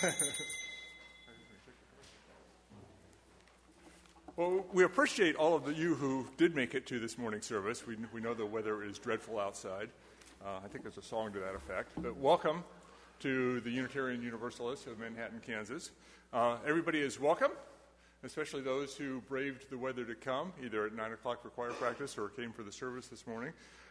Well, we appreciate all of you who did make it to this morning's service. We know the weather is dreadful outside. I think there's a song to that effect. But welcome to the Unitarian Universalists of Manhattan, Kansas. Everybody is welcome, especially those who braved the weather to come, either at 9 o'clock for choir practice or came for the service this morning.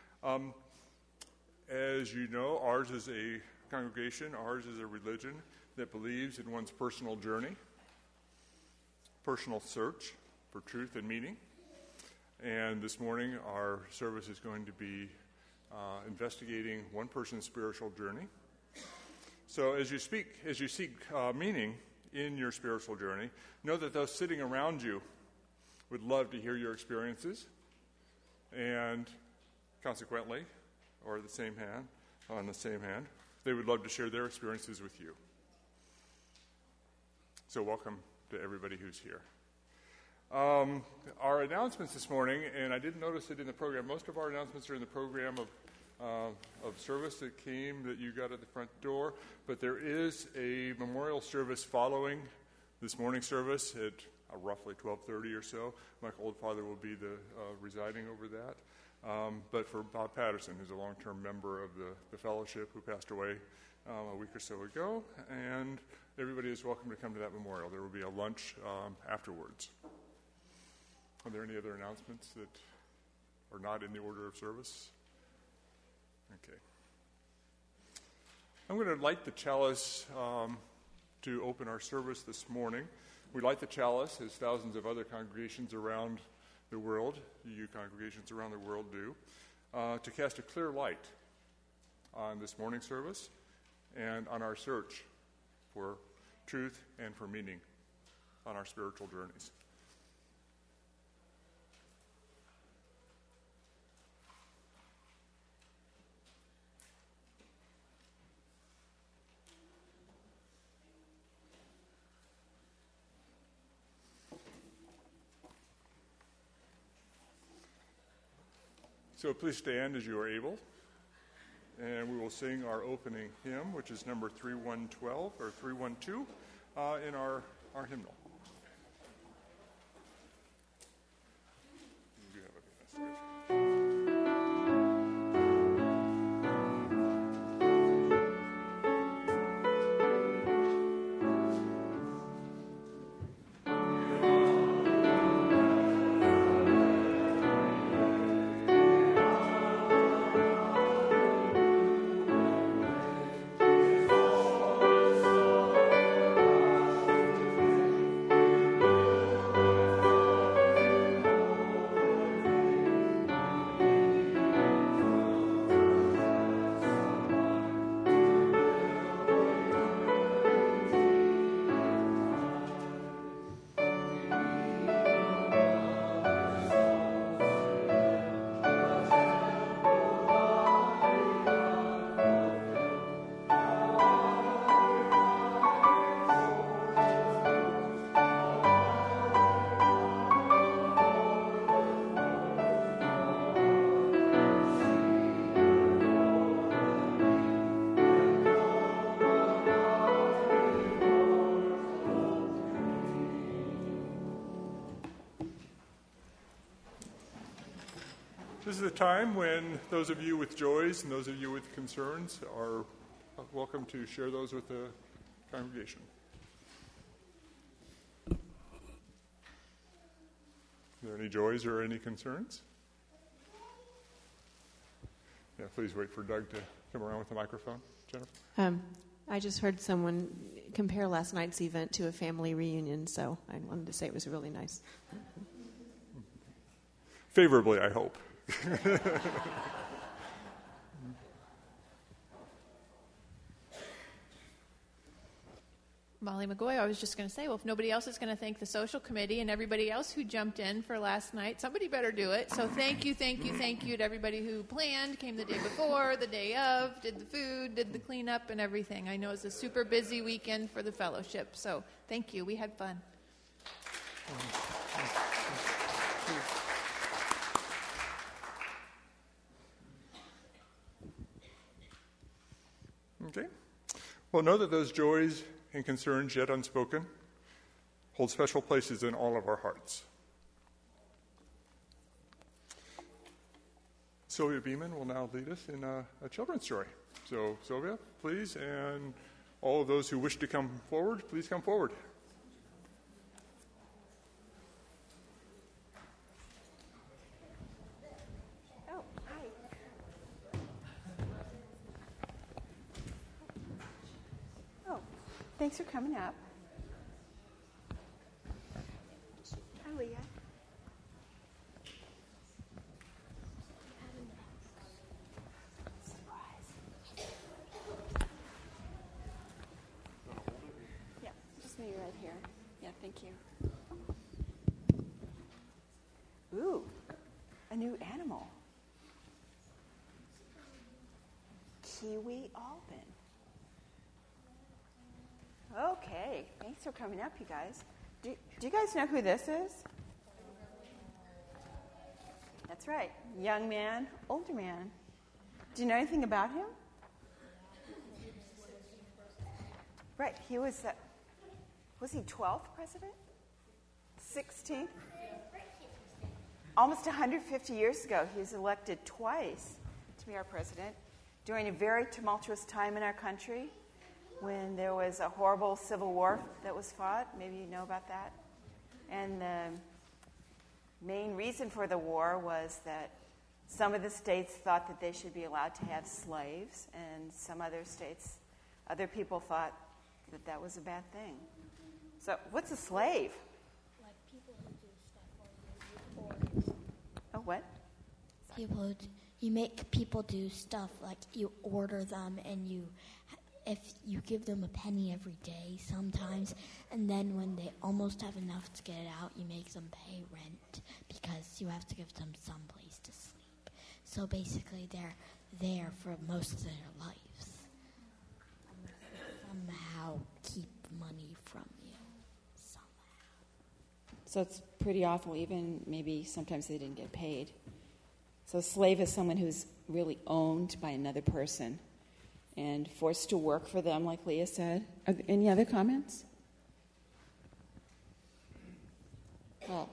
As you know, ours is a congregation, ours is a religion that believes in one's personal journey, personal search for truth and meaning. And this morning, our service is going to be investigating one person's spiritual journey. So as you seek meaning in your spiritual journey, know that those sitting around you would love to hear your experiences, and consequently, or on the same hand, they would love to share their experiences with you. So welcome to everybody who's here. Our announcements this morning, and I didn't notice it in the program, most of our announcements are in the program of service that you got at the front door, but there is a memorial service following this morning's service at roughly 12:30 or so. Michael Oldfather will be residing over that. But for Bob Patterson, who's a long-term member of the fellowship who passed away a week or so ago, and everybody is welcome to come to that memorial. There will be a lunch afterwards. Are there any other announcements that are not in the order of service? Okay. I'm going to light the chalice to open our service this morning. We light the chalice, as thousands of other congregations around the world, UU congregations around the world do, to cast a clear light on this morning's service and on our search for truth and for meaning on our spiritual journeys. So please stand as you are able, and we will sing our opening hymn, which is number 3112 or 312 in our hymnal. You do have a message. This is a time when those of you with joys and those of you with concerns are welcome to share those with the congregation. Are there any joys or any concerns? Yeah, please wait for Doug to come around with the microphone. Jennifer? I just heard someone compare last night's event to a family reunion, so I wanted to say it was really nice. Favorably, I hope. Molly McGoy, I was just going to say, well, if nobody else is going to thank the social committee and everybody else who jumped in for last night, somebody better do it. So thank you to everybody who planned, came the day before, the day of, did the food, did the cleanup and everything. I know it's a super busy weekend for the fellowship, so thank you. We had fun. Okay. Well, know that those joys and concerns yet unspoken hold special places in all of our hearts. Sylvia Beeman will now lead us in a children's story. So, Sylvia, please, and all of those who wish to come forward, please come forward. Oh, hi. Oh, thanks for coming up. Hi, Leah. Right here. Yeah, thank you. Ooh, a new animal. Kiwi Albin. Okay, thanks for coming up, you guys. Do you guys know who this is? That's right. Young man, older man. Do you know anything about him? Right, he was he 12th president? 16th? Almost 150 years ago, he was elected twice to be our president during a very tumultuous time in our country when there was a horrible civil war that was fought. Maybe you know about that. And the main reason for the war was that some of the states thought that they should be allowed to have slaves, and some other people thought that that was a bad thing. So, what's a slave? Like people who do stuff or you order. Oh, what? You make people do stuff like you order them, and if you give them a penny every day sometimes, and then when they almost have enough to get it out, you make them pay rent because you have to give them some place to sleep. So basically, they're there for most of their lives. Somehow keep money from you. So it's pretty awful. Even maybe sometimes they didn't get paid. So a slave is someone who's really owned by another person and forced to work for them, like Leah said. Are there any other comments? Well,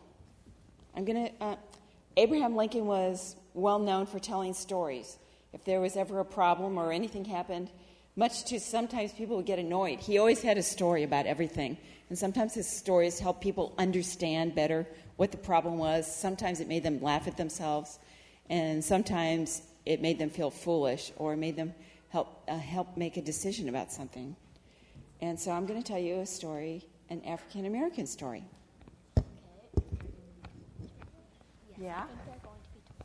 Abraham Lincoln was well known for telling stories. If there was ever a problem or anything happened, much to sometimes people would get annoyed, he always had a story about everything. And sometimes his stories helped people understand better what the problem was. Sometimes it made them laugh at themselves. And sometimes it made them feel foolish or made them help make a decision about something. And so I'm going to tell you a story, an African-American story. Okay. Yeah? I think they're going to be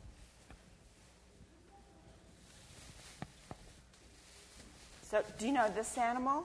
So do you know this animal?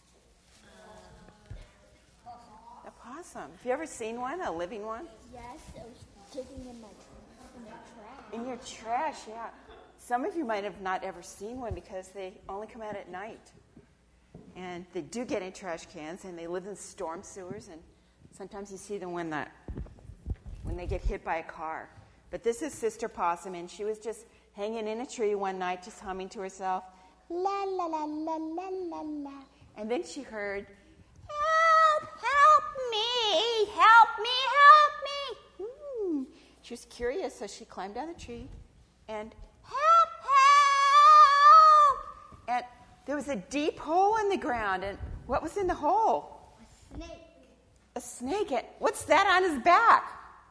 A possum. Have you ever seen one, a living one? Yes, it was digging in the trash. In your trash, yeah. Some of you might have not ever seen one because they only come out at night. And they do get in trash cans, and they live in storm sewers, and sometimes you see them when they get hit by a car. But this is Sister Possum, and she was just hanging in a tree one night, just humming to herself, la, la, la, la, la, la, la. And then she heard, help me, help me, help me. She was curious, so she climbed down the tree and help, help. And there was a deep hole in the ground, and what was in the hole? A snake. A snake. And what's that on his back?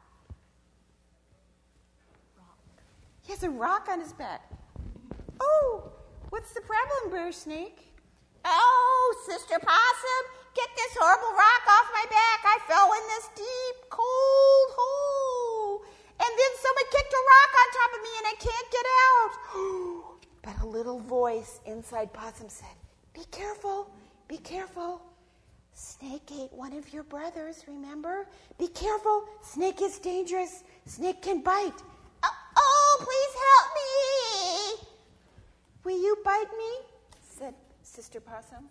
Rock. He has a rock on his back. Oh, what's the problem, Bear Snake? Oh, Sister Possum, get this horrible rock off my back. I fell in this deep, cold hole. And then someone kicked a rock on top of me and I can't get out. But a little voice inside Possum said, be careful, be careful. Snake ate one of your brothers, remember? Be careful, snake is dangerous. Snake can bite. Oh, please help me. Will you bite me? Said Sister Possum.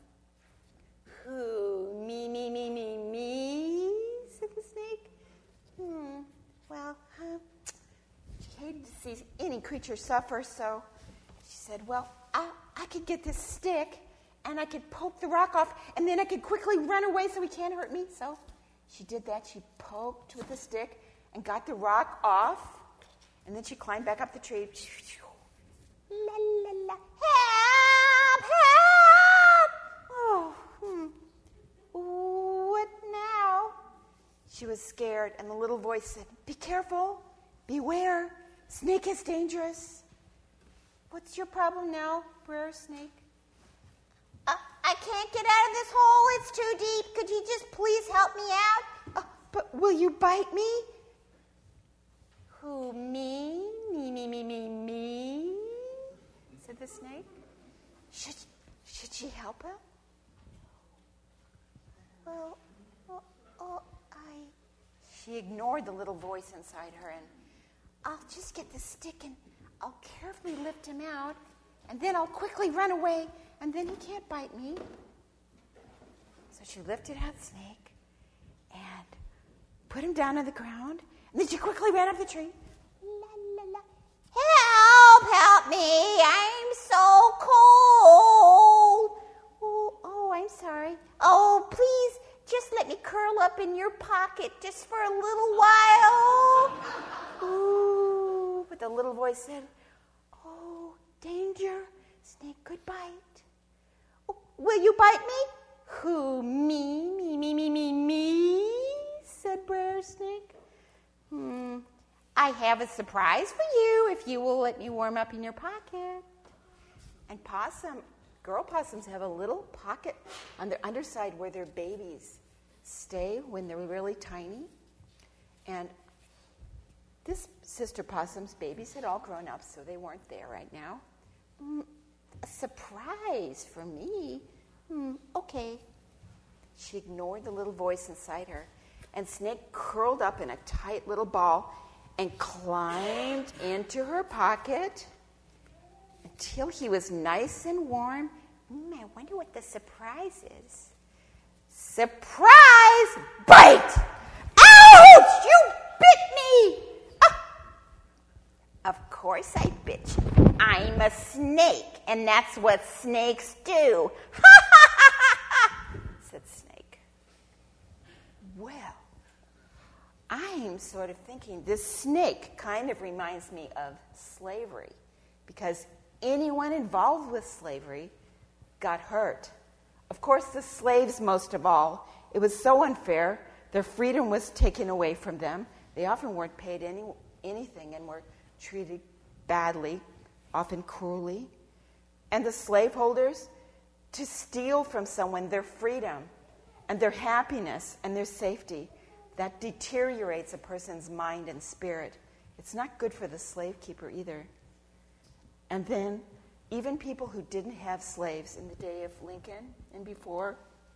Who? Me, said the snake. Well, she hated to see any creature suffer, so she said, well, I could get this stick, and I could poke the rock off, and then I could quickly run away so he can't hurt me. So she did that. She poked with the stick and got the rock off, and then she climbed back up the tree. La, la, la. Help! Help! Oh, what now? She was scared, and the little voice said, be careful, beware, snake is dangerous. What's your problem now, Brer Snake? I can't get out of this hole, it's too deep. Could you just please help me out? But will you bite me? Who, me? Me, said the snake. Should she help him? Well, She ignored the little voice inside her, and I'll just get the stick and I'll carefully lift him out, and then I'll quickly run away, and then he can't bite me. So she lifted out the snake and put him down on the ground, and then she quickly ran up the tree. La, la, la. Help me, I'm so cold. Oh, I'm sorry. Oh, please, just let me curl up in your pocket just for a little while. Ooh, but the little voice said, oh, danger, snake could bite. Oh, will you bite me? Who, me, said Brer Snake. I have a surprise for you if you will let me warm up in your pocket. And girl possums have a little pocket on their underside where their babies stay when they're really tiny. And this sister possum's babies had all grown up, so they weren't there right now. A surprise for me? Okay. She ignored the little voice inside her, and Snake curled up in a tight little ball and climbed into her pocket until he was nice and warm. I wonder what the surprise is. Surprise! Bite! Ouch! You bit me! Of course I bit you. I'm a snake, and that's what snakes do. Said Snake. Well, I'm sort of thinking this snake kind of reminds me of slavery, because anyone involved with slavery got hurt. Of course, the slaves most of all. It was so unfair. Their freedom was taken away from them. They often weren't paid anything and were treated badly, often cruelly. And the slaveholders, to steal from someone their freedom and their happiness and their safety, that deteriorates a person's mind and spirit. It's not good for the slave keeper either. And then, even people who didn't have slaves in the day of Lincoln and before,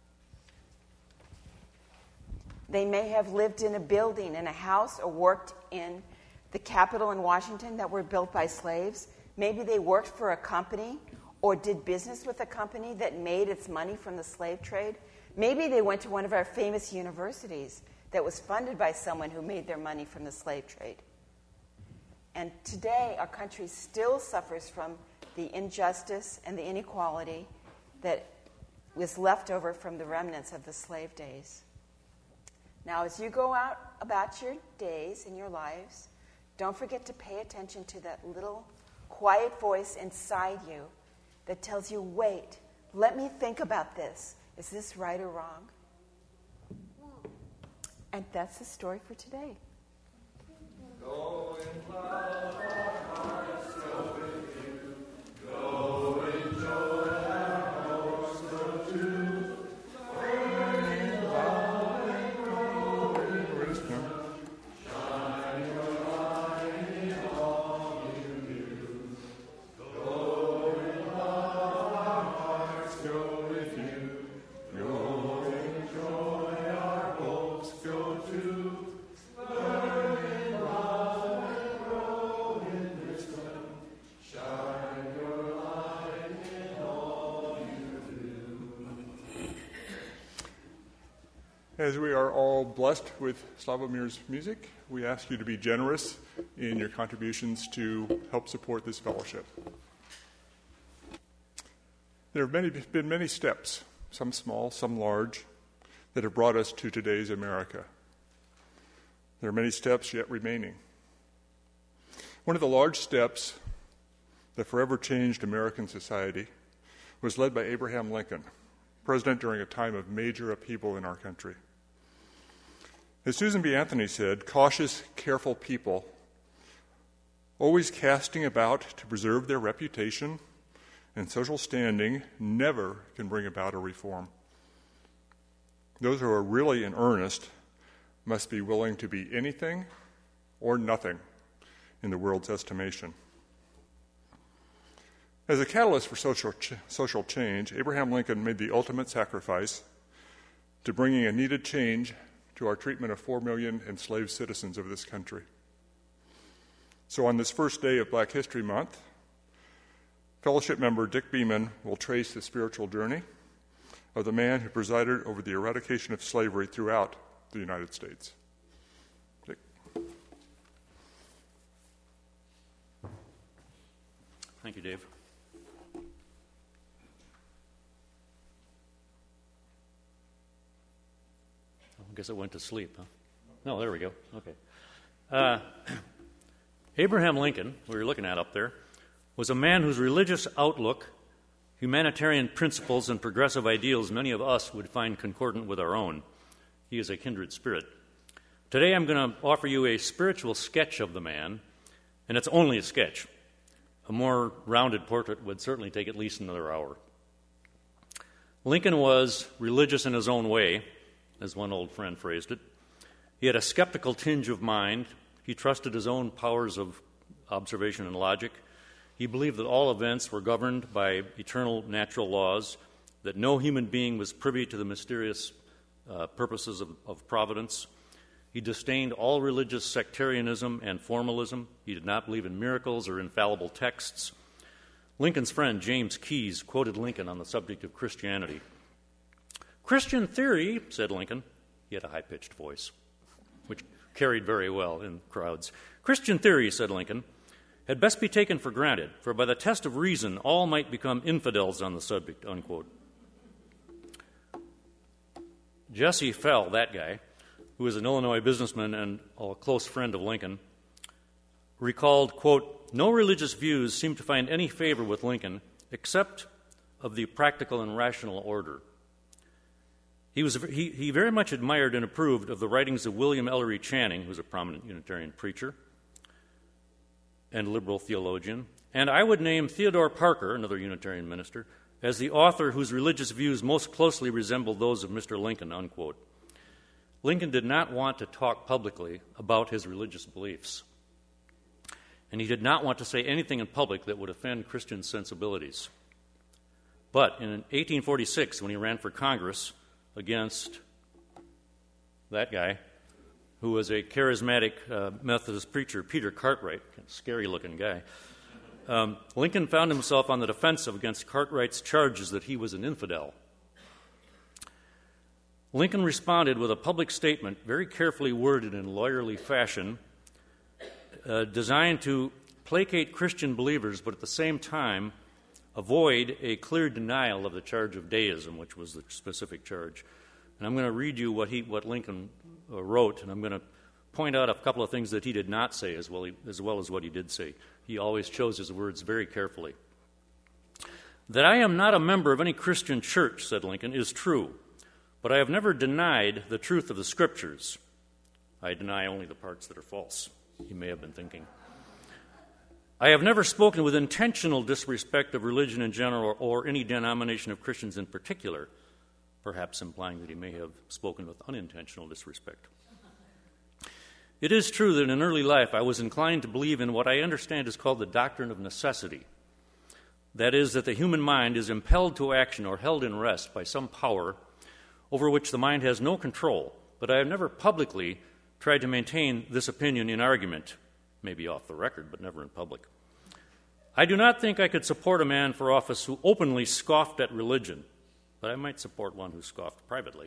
they may have lived in a building, in a house, or worked in the Capitol in Washington that were built by slaves. Maybe they worked for a company or did business with a company that made its money from the slave trade. Maybe they went to one of our famous universities that was funded by someone who made their money from the slave trade. And today, our country still suffers from the injustice and the inequality that was left over from the remnants of the slave days. Now, as you go out about your days and your lives, don't forget to pay attention to that little quiet voice inside you that tells you, wait, let me think about this. Is this right or wrong? And that's the story for today. Go in love, our hearts go with you. Go enjoy our hopes go too. Learn in love and grow in wisdom. Shine your light in all you do. Go in love, our hearts go with you. Go enjoy our hopes go too. As we are all blessed with Slavomir's music, we ask you to be generous in your contributions to help support this fellowship. There have been many steps, some small, some large, that have brought us to today's America. There are many steps yet remaining. One of the large steps that forever changed American society was led by Abraham Lincoln, president during a time of major upheaval in our country. As Susan B. Anthony said, cautious, careful people, always casting about to preserve their reputation and social standing, never can bring about a reform. Those who are really in earnest must be willing to be anything or nothing in the world's estimation. As a catalyst for social change, Abraham Lincoln made the ultimate sacrifice to bringing a needed change to our treatment of 4 million enslaved citizens of this country. So on this first day of Black History Month, fellowship member Dick Beeman will trace the spiritual journey of the man who presided over the eradication of slavery throughout the United States. Dick. Thank you, Dave. I guess it went to sleep, huh? No, there we go. Okay. Abraham Lincoln, who you're looking at up there, was a man whose religious outlook, humanitarian principles, and progressive ideals many of us would find concordant with our own. He is a kindred spirit. Today I'm going to offer you a spiritual sketch of the man, and it's only a sketch. A more rounded portrait would certainly take at least another hour. Lincoln was religious in his own way, as one old friend phrased it. He had a skeptical tinge of mind. He trusted his own powers of observation and logic. He believed that all events were governed by eternal natural laws, that no human being was privy to the mysterious purposes of providence. He disdained all religious sectarianism and formalism. He did not believe in miracles or infallible texts. Lincoln's friend, James Keyes, quoted Lincoln on the subject of Christianity. "Christian theory," said Lincoln, he had a high-pitched voice, which carried very well in crowds. "Christian theory," said Lincoln, "had best be taken for granted, for by the test of reason all might become infidels on the subject," unquote. Jesse Fell, that guy, who was an Illinois businessman and a close friend of Lincoln, recalled, quote, "No religious views seemed to find any favor with Lincoln except of the practical and rational order. He very much admired and approved of the writings of William Ellery Channing, who's a prominent Unitarian preacher and liberal theologian, and I would name Theodore Parker, another Unitarian minister, as the author whose religious views most closely resembled those of Mr. Lincoln," unquote. Lincoln did not want to talk publicly about his religious beliefs, and he did not want to say anything in public that would offend Christian sensibilities. But in 1846, when he ran for Congress against that guy, who was a charismatic Methodist preacher, Peter Cartwright, a scary-looking guy, Lincoln found himself on the defensive against Cartwright's charges that he was an infidel. Lincoln responded with a public statement, very carefully worded in lawyerly fashion, designed to placate Christian believers, but at the same time avoid a clear denial of the charge of deism, which was the specific charge. And I'm going to read you what Lincoln wrote, and I'm going to point out a couple of things that he did not say as well as what he did say. He always chose his words very carefully. "That I am not a member of any Christian church," said Lincoln, "is true, but I have never denied the truth of the Scriptures. I deny only the parts that are false," he may have been thinking. "I have never spoken with intentional disrespect of religion in general or any denomination of Christians in particular," perhaps implying that he may have spoken with unintentional disrespect. "It is true that in early life I was inclined to believe in what I understand is called the doctrine of necessity. That is, that the human mind is impelled to action or held in rest by some power over which the mind has no control, but I have never publicly tried to maintain this opinion in argument, maybe off the record, but never in public. I do not think I could support a man for office who openly scoffed at religion, but I might support one who scoffed privately."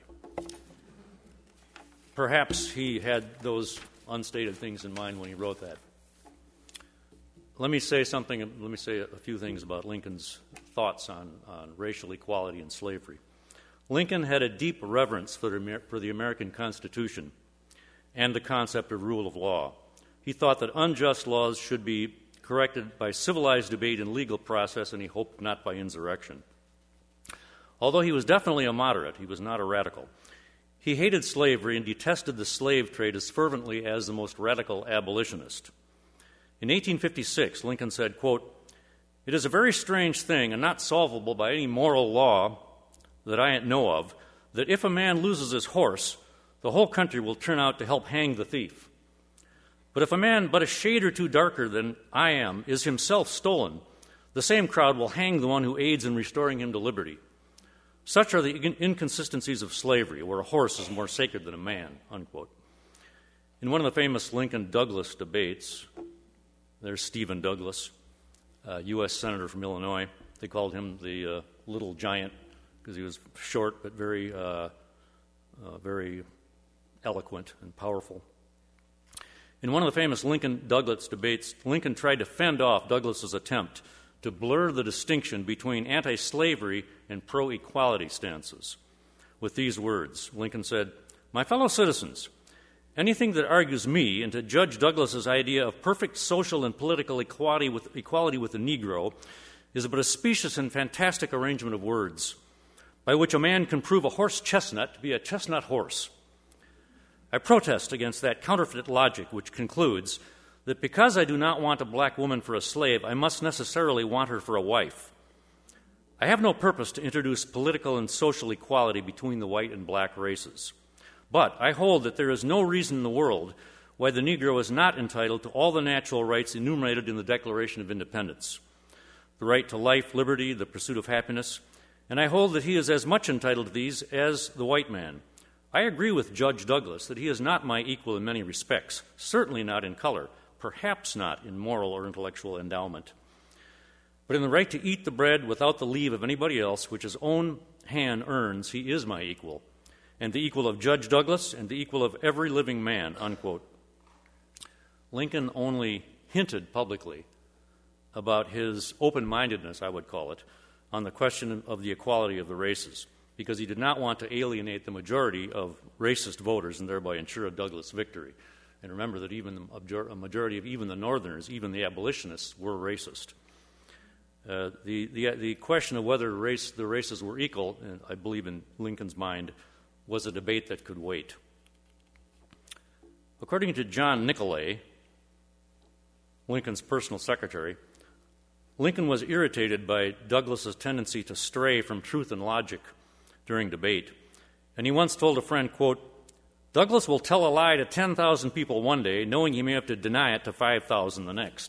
Perhaps he had those unstated things in mind when he wrote that. Let me say a few things about Lincoln's thoughts on racial equality and slavery. Lincoln had a deep reverence for the American Constitution and the concept of rule of law. He thought that unjust laws should be corrected by civilized debate and legal process, and he hoped not by insurrection. Although he was definitely a moderate, he was not a radical. He hated slavery and detested the slave trade as fervently as the most radical abolitionist. In 1856, Lincoln said, quote, "It is a very strange thing and not solvable by any moral law that I know of, that if a man loses his horse, the whole country will turn out to help hang the thief. But if a man but a shade or two darker than I am is himself stolen, the same crowd will hang the one who aids in restoring him to liberty. Such are the inconsistencies of slavery, where a horse is more sacred than a man," unquote. In one of the famous Lincoln-Douglas debates, there's Stephen Douglas, U.S. Senator from Illinois. They called him the little giant because he was short but very eloquent and powerful. In one of the famous Lincoln-Douglas debates, Lincoln tried to fend off Douglas's attempt to blur the distinction between anti-slavery and pro-equality stances. With these words, Lincoln said, "My fellow citizens, anything that argues me into Judge Douglas's idea of perfect social and political equality with the Negro is but a specious and fantastic arrangement of words by which a man can prove a horse chestnut to be a chestnut horse. I protest against that counterfeit logic which concludes that because I do not want a black woman for a slave, I must necessarily want her for a wife. I have no purpose to introduce political and social equality between the white and black races. But I hold that there is no reason in the world why the Negro is not entitled to all the natural rights enumerated in the Declaration of Independence, the right to life, liberty, the pursuit of happiness, and I hold that he is as much entitled to these as the white man. I agree with Judge Douglas that he is not my equal in many respects, certainly not in color, perhaps not in moral or intellectual endowment. But in the right to eat the bread without the leave of anybody else, which his own hand earns, he is my equal, and the equal of Judge Douglas and the equal of every living man," unquote. Lincoln only hinted publicly about his open-mindedness, I would call it, on the question of the equality of the races, because he did not want to alienate the majority of racist voters and thereby ensure a Douglas victory. And remember that even a majority of even the Northerners, even the abolitionists, were racist. The question of whether the races were equal, I believe in Lincoln's mind, was a debate that could wait. According to John Nicolay, Lincoln's personal secretary, Lincoln was irritated by Douglas's tendency to stray from truth and logic during debate. And he once told a friend, quote, "Douglas will tell a lie to 10,000 people one day, knowing he may have to deny it to 5,000 the next."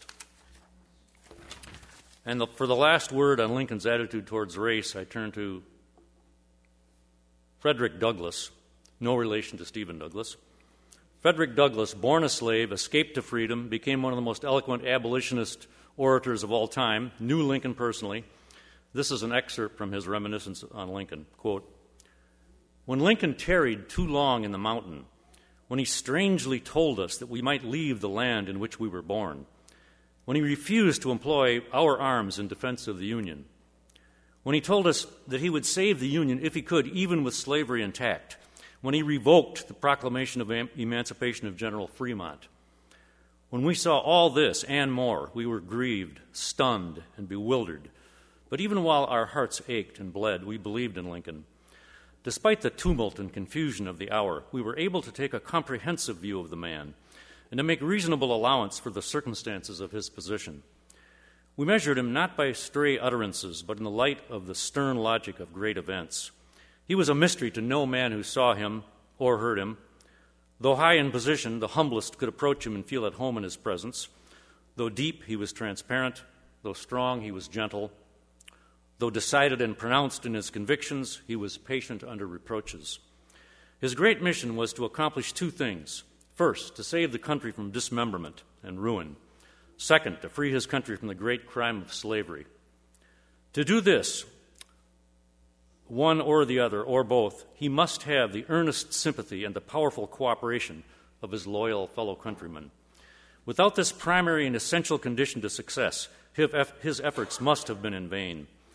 And for the last word on Lincoln's attitude towards race, I turn to Frederick Douglass, no relation to Stephen Douglas. Frederick Douglass, born a slave, escaped to freedom, became one of the most eloquent abolitionist orators of all time, knew Lincoln personally. This is an excerpt from his reminiscence on Lincoln. Quote, "When Lincoln tarried too long in the mountain, when he strangely told us that we might leave the land in which we were born, when he refused to employ our arms in defense of the Union, when he told us that he would save the Union if he could, even with slavery intact, when he revoked the proclamation of emancipation of General Fremont. When we saw all this and more, we were grieved, stunned, and bewildered. But even while our hearts ached and bled, we believed in Lincoln. Despite the tumult and confusion of the hour, we were able to take a comprehensive view of the man and to make reasonable allowance for the circumstances of his position. We measured him not by stray utterances, but in the light of the stern logic of great events. He was a mystery to no man who saw him or heard him. Though high in position, the humblest could approach him and feel at home in his presence. Though deep, he was transparent. Though strong, he was gentle. Though decided and pronounced in his convictions, he was patient under reproaches. His great mission was to accomplish two things. First, to save the country from dismemberment and ruin. Second, to free his country from the great crime of slavery. To do this, one or the other, or both, he must have the earnest sympathy and the powerful cooperation of his loyal fellow countrymen. Without this primary and essential condition to success, his efforts must have been in vain.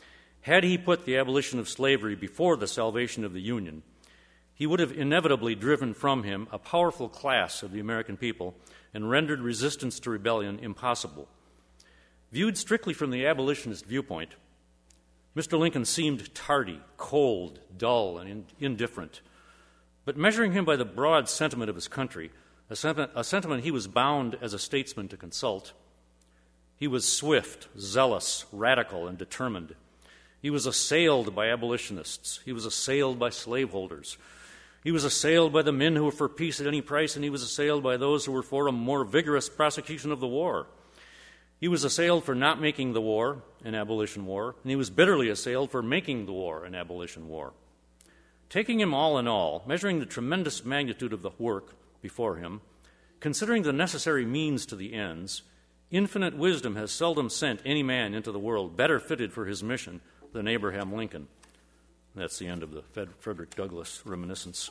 Had he put the abolition of slavery before the salvation of the Union, he would have inevitably driven from him a powerful class of the American people and rendered resistance to rebellion impossible. Viewed strictly from the abolitionist viewpoint, Mr. Lincoln seemed tardy, cold, dull, and indifferent. But measuring him by the broad sentiment of his country, a sentiment he was bound as a statesman to consult, he was swift, zealous, radical, and determined. He was assailed by abolitionists. He was assailed by slaveholders. He was assailed by the men who were for peace at any price, and he was assailed by those who were for a more vigorous prosecution of the war. He was assailed for not making the war an abolition war, and he was bitterly assailed for making the war an abolition war. Taking him all in all, measuring the tremendous magnitude of the work before him, considering the necessary means to the ends, infinite wisdom has seldom sent any man into the world better fitted for his mission than Abraham Lincoln. That's the end of the Frederick Douglass reminiscence.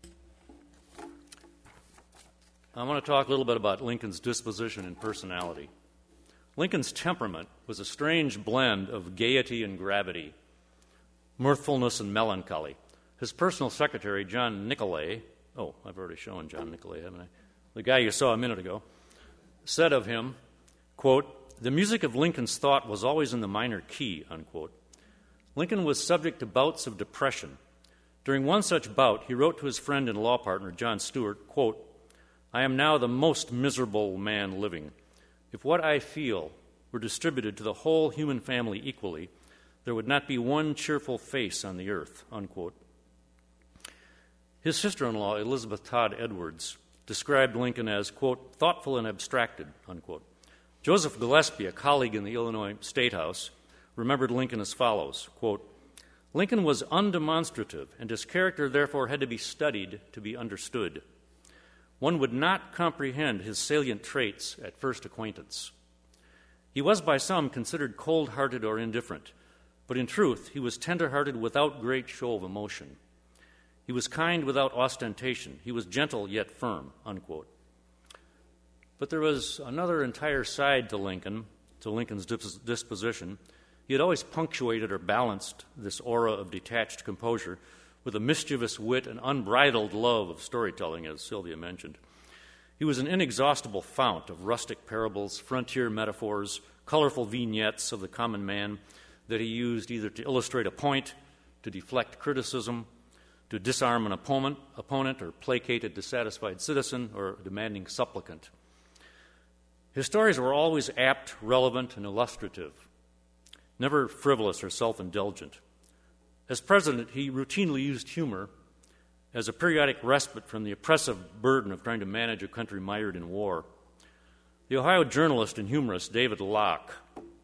I want to talk a little bit about Lincoln's disposition and personality. Lincoln's temperament was a strange blend of gaiety and gravity, mirthfulness and melancholy. His personal secretary, John Nicolay, I've already shown John Nicolay, haven't I? The guy you saw a minute ago, said of him, quote, "The music of Lincoln's thought was always in the minor key," unquote. Lincoln was subject to bouts of depression. During one such bout, he wrote to his friend and law partner, John Stuart, quote, "I am now the most miserable man living. If what I feel were distributed to the whole human family equally, there would not be one cheerful face on the earth," unquote. His sister-in-law, Elizabeth Todd Edwards, described Lincoln as, quote, "thoughtful and abstracted," unquote. Joseph Gillespie, a colleague in the Illinois State House, remembered Lincoln as follows, quote, "Lincoln was undemonstrative, and his character therefore had to be studied to be understood. One would not comprehend his salient traits at first acquaintance. He was by some considered cold-hearted or indifferent, but in truth he was tender-hearted without great show of emotion. He was kind without ostentation. He was gentle yet firm," unquote. But there was another entire side to Lincoln's disposition. He had always punctuated or balanced this aura of detached composure with a mischievous wit and unbridled love of storytelling, as Sylvia mentioned. He was an inexhaustible fount of rustic parables, frontier metaphors, colorful vignettes of the common man that he used either to illustrate a point, to deflect criticism, to disarm an opponent, or placate a dissatisfied citizen or a demanding supplicant. His stories were always apt, relevant, and illustrative, never frivolous or self-indulgent. As president, he routinely used humor as a periodic respite from the oppressive burden of trying to manage a country mired in war. The Ohio journalist and humorist David Locke,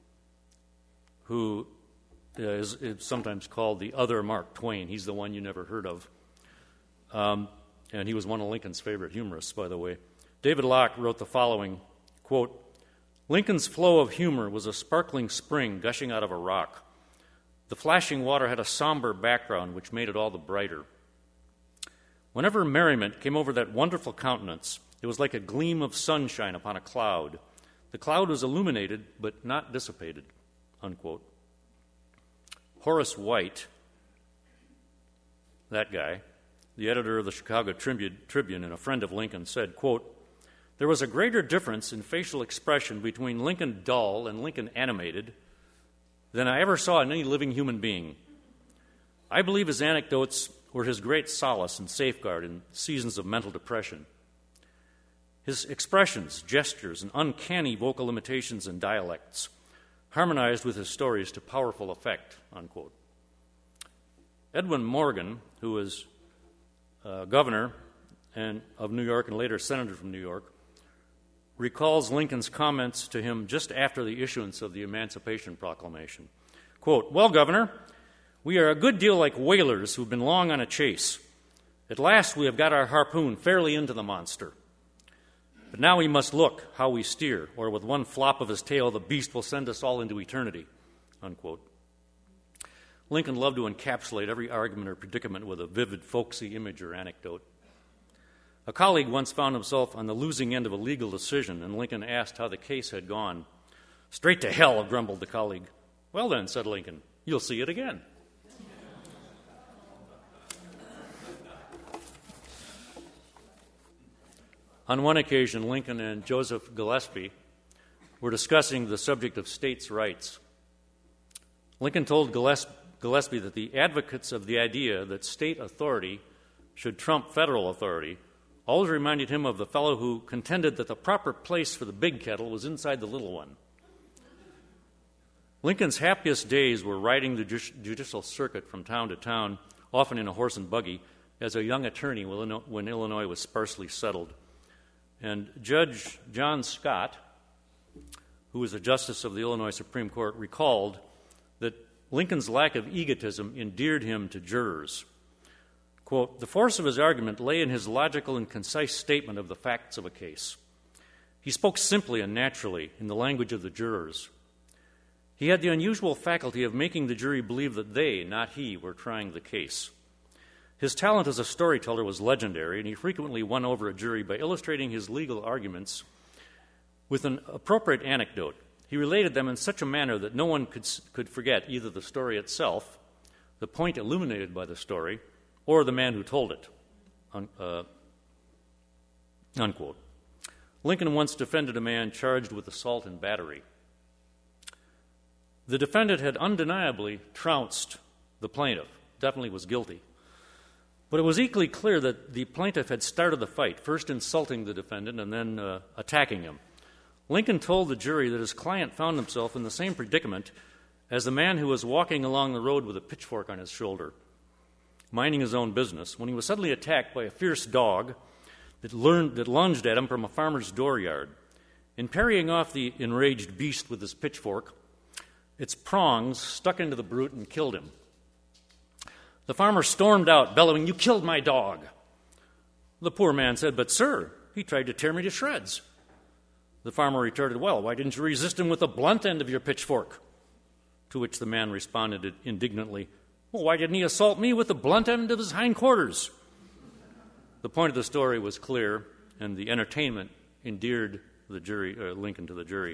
who is sometimes called the other Mark Twain, he's the one you never heard of, and he was one of Lincoln's favorite humorists, by the way. David Locke wrote the following, quote, "Lincoln's flow of humor was a sparkling spring gushing out of a rock. The flashing water had a somber background which made it all the brighter. Whenever merriment came over that wonderful countenance, it was like a gleam of sunshine upon a cloud. The cloud was illuminated but not dissipated," unquote. Horace White, that guy, the editor of the Chicago Tribune and a friend of Lincoln, said, quote, "There was a greater difference in facial expression between Lincoln dull and Lincoln animated than I ever saw in any living human being. I believe his anecdotes were his great solace and safeguard in seasons of mental depression. His expressions, gestures, and uncanny vocal imitations and dialects harmonized with his stories to powerful effect," unquote. Edwin Morgan, who was governor of New York and later senator from New York, recalls Lincoln's comments to him just after the issuance of the Emancipation Proclamation. Quote, "Well, Governor, we are a good deal like whalers who've been long on a chase. At last we have got our harpoon fairly into the monster. But now we must look how we steer, or with one flop of his tail the beast will send us all into eternity," unquote. Lincoln loved to encapsulate every argument or predicament with a vivid, folksy image or anecdote. A colleague once found himself on the losing end of a legal decision, and Lincoln asked how the case had gone. "Straight to hell," grumbled the colleague. "Well then," said Lincoln, you'll see it again. On one occasion, Lincoln and Joseph Gillespie were discussing the subject of states' rights. Lincoln told Gillespie that the advocates of the idea that state authority should trump federal authority always reminded him of the fellow who contended that the proper place for the big kettle was inside the little one. Lincoln's happiest days were riding the judicial circuit from town to town, often in a horse and buggy, as a young attorney when Illinois was sparsely settled. And Judge John Scott, who was a justice of the Illinois Supreme Court, recalled that Lincoln's lack of egotism endeared him to jurors. Quote, "The force of his argument lay in his logical and concise statement of the facts of a case. He spoke simply and naturally in the language of the jurors. He had the unusual faculty of making the jury believe that they, not he, were trying the case. His talent as a storyteller was legendary, and he frequently won over a jury by illustrating his legal arguments with an appropriate anecdote. He related them in such a manner that no one could forget either the story itself, the point illuminated by the story, or the man who told it." Unquote. Lincoln once defended a man charged with assault and battery. The defendant had undeniably trounced the plaintiff, definitely was guilty. But it was equally clear that the plaintiff had started the fight, first insulting the defendant and then attacking him. Lincoln told the jury that his client found himself in the same predicament as the man who was walking along the road with a pitchfork on his shoulder, minding his own business, when he was suddenly attacked by a fierce dog that lunged at him from a farmer's dooryard. In parrying off the enraged beast with his pitchfork, its prongs stuck into the brute and killed him. The farmer stormed out, bellowing, "You killed my dog." The poor man said, "But, sir, he tried to tear me to shreds." The farmer retorted, "Well, why didn't you resist him with the blunt end of your pitchfork?" To which the man responded indignantly, "Well, why didn't he assault me with the blunt end of his hindquarters?" The point of the story was clear, and the entertainment endeared Lincoln to the jury.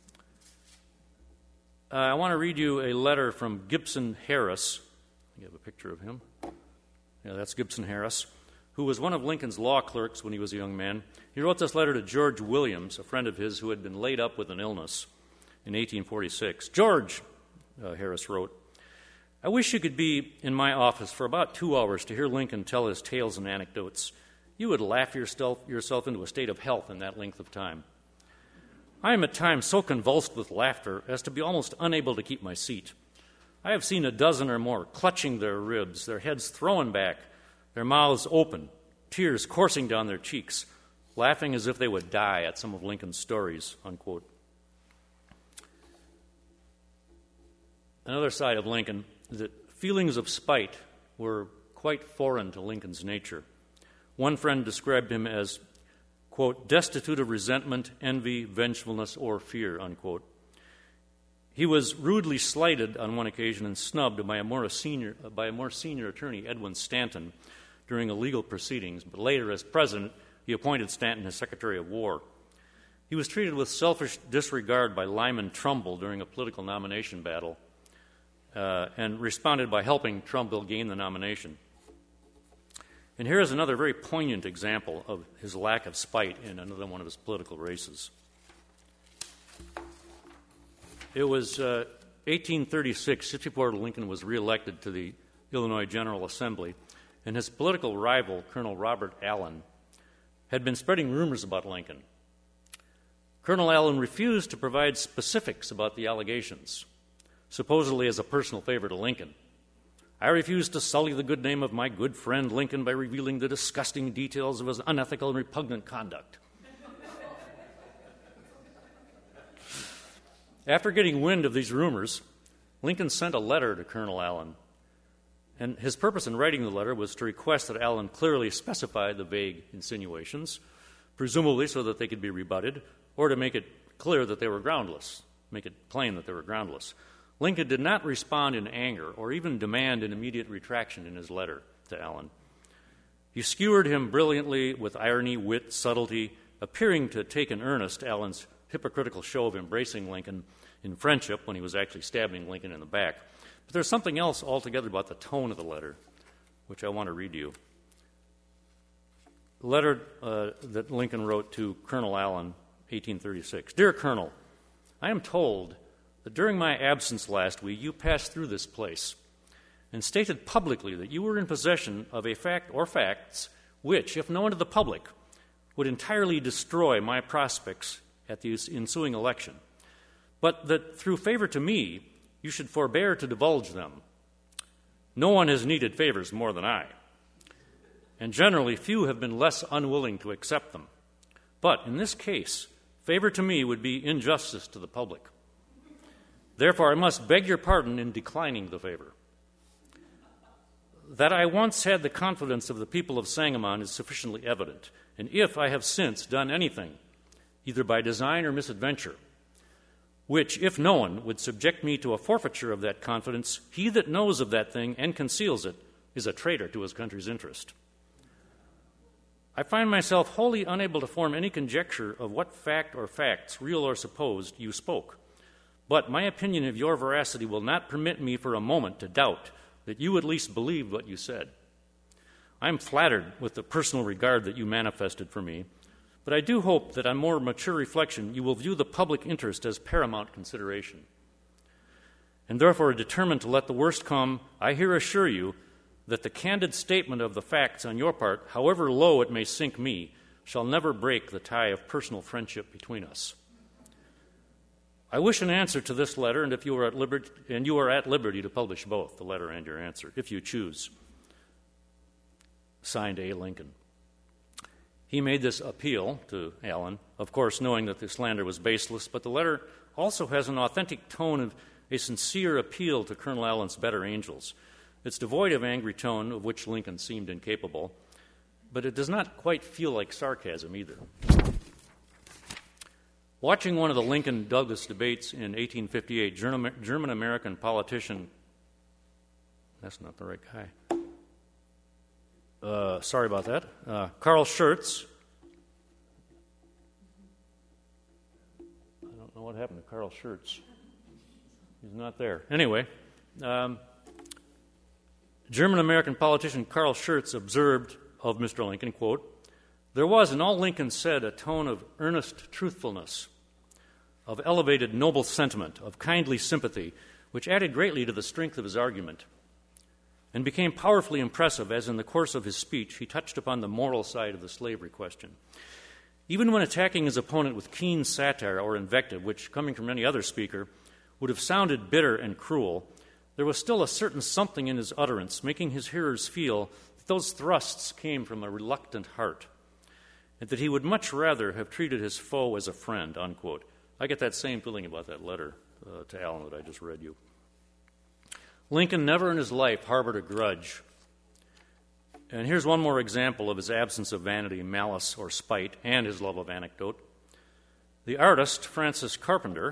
I want to read you a letter from Gibson Harris. You have a picture of him. Yeah, that's Gibson Harris, who was one of Lincoln's law clerks when he was a young man. He wrote this letter to George Williams, a friend of his who had been laid up with an illness in 1846. "George," Harris wrote, "I wish you could be in my office for about 2 hours to hear Lincoln tell his tales and anecdotes. You would laugh yourself into a state of health in that length of time. I am at times so convulsed with laughter as to be almost unable to keep my seat. I have seen a dozen or more clutching their ribs, their heads thrown back, their mouths open, tears coursing down their cheeks, laughing as if they would die at some of Lincoln's stories," unquote. Another side of Lincoln is that feelings of spite were quite foreign to Lincoln's nature. One friend described him as, quote, "destitute of resentment, envy, vengefulness, or fear," unquote. He was rudely slighted on one occasion and snubbed by a more senior attorney, Edwin Stanton, during a legal proceedings, but later, as president, he appointed Stanton as Secretary of War. He was treated with selfish disregard by Lyman Trumbull during a political nomination battle and responded by helping Trumbull gain the nomination. And here is another very poignant example of his lack of spite in another one of his political races. It was 1836, just before Lincoln was reelected to the Illinois General Assembly, and his political rival, Colonel Robert Allen, had been spreading rumors about Lincoln. Colonel Allen refused to provide specifics about the allegations, supposedly as a personal favor to Lincoln. "I refuse to sully the good name of my good friend Lincoln by revealing the disgusting details of his unethical and repugnant conduct." After getting wind of these rumors, Lincoln sent a letter to Colonel Allen, and his purpose in writing the letter was to request that Allen clearly specify the vague insinuations, presumably so that they could be rebutted, or to make it clear that they were groundless, make it plain that they were groundless. Lincoln did not respond in anger or even demand an immediate retraction in his letter to Allen. He skewered him brilliantly with irony, wit, subtlety, appearing to take in earnest Allen's hypocritical show of embracing Lincoln in friendship when he was actually stabbing Lincoln in the back. But there's something else altogether about the tone of the letter, which I want to read to you. The letter that Lincoln wrote to Colonel Allen, 1836. Dear Colonel, I am told that during my absence last week you passed through this place and stated publicly that you were in possession of a fact or facts which, if known to the public, would entirely destroy my prospects at the ensuing election, but that through favor to me you should forbear to divulge them. No one has needed favors more than I, and generally few have been less unwilling to accept them. But in this case, favor to me would be injustice to the public. Therefore, I must beg your pardon in declining the favor. That I once had the confidence of the people of Sangamon is sufficiently evident, and if I have since done anything, either by design or misadventure, which, if known, would subject me to a forfeiture of that confidence, he that knows of that thing and conceals it is a traitor to his country's interest. I find myself wholly unable to form any conjecture of what fact or facts, real or supposed, you spoke, but my opinion of your veracity will not permit me for a moment to doubt that you at least believed what you said. I am flattered with the personal regard that you manifested for me, but I do hope that on more mature reflection you will view the public interest as paramount consideration. And therefore, determined to let the worst come, I here assure you that the candid statement of the facts on your part, however low it may sink me, shall never break the tie of personal friendship between us. I wish an answer to this letter, and if you are at liberty to publish both, the letter and your answer, if you choose. Signed, A. Lincoln. He made this appeal to Allen, of course knowing that the slander was baseless, but the letter also has an authentic tone of a sincere appeal to Colonel Allen's better angels. It's devoid of angry tone, of which Lincoln seemed incapable, but it does not quite feel like sarcasm either. Watching one of the Lincoln-Douglas debates in 1858, German-American politician, that's not the right guy. Sorry about that. Carl Schurz. I don't know what happened to Carl Schurz. He's not there. Anyway, German-American politician Carl Schurz observed of Mr. Lincoln, quote, "There was in all Lincoln said a tone of earnest truthfulness, of elevated noble sentiment, of kindly sympathy, which added greatly to the strength of his argument, and became powerfully impressive as in the course of his speech he touched upon the moral side of the slavery question. Even when attacking his opponent with keen satire or invective, which, coming from any other speaker, would have sounded bitter and cruel, there was still a certain something in his utterance, making his hearers feel that those thrusts came from a reluctant heart, and that he would much rather have treated his foe as a friend," unquote. I get that same feeling about that letter to Allen that I just read you. Lincoln never in his life harbored a grudge. And here's one more example of his absence of vanity, malice, or spite, and his love of anecdote. The artist, Francis Carpenter,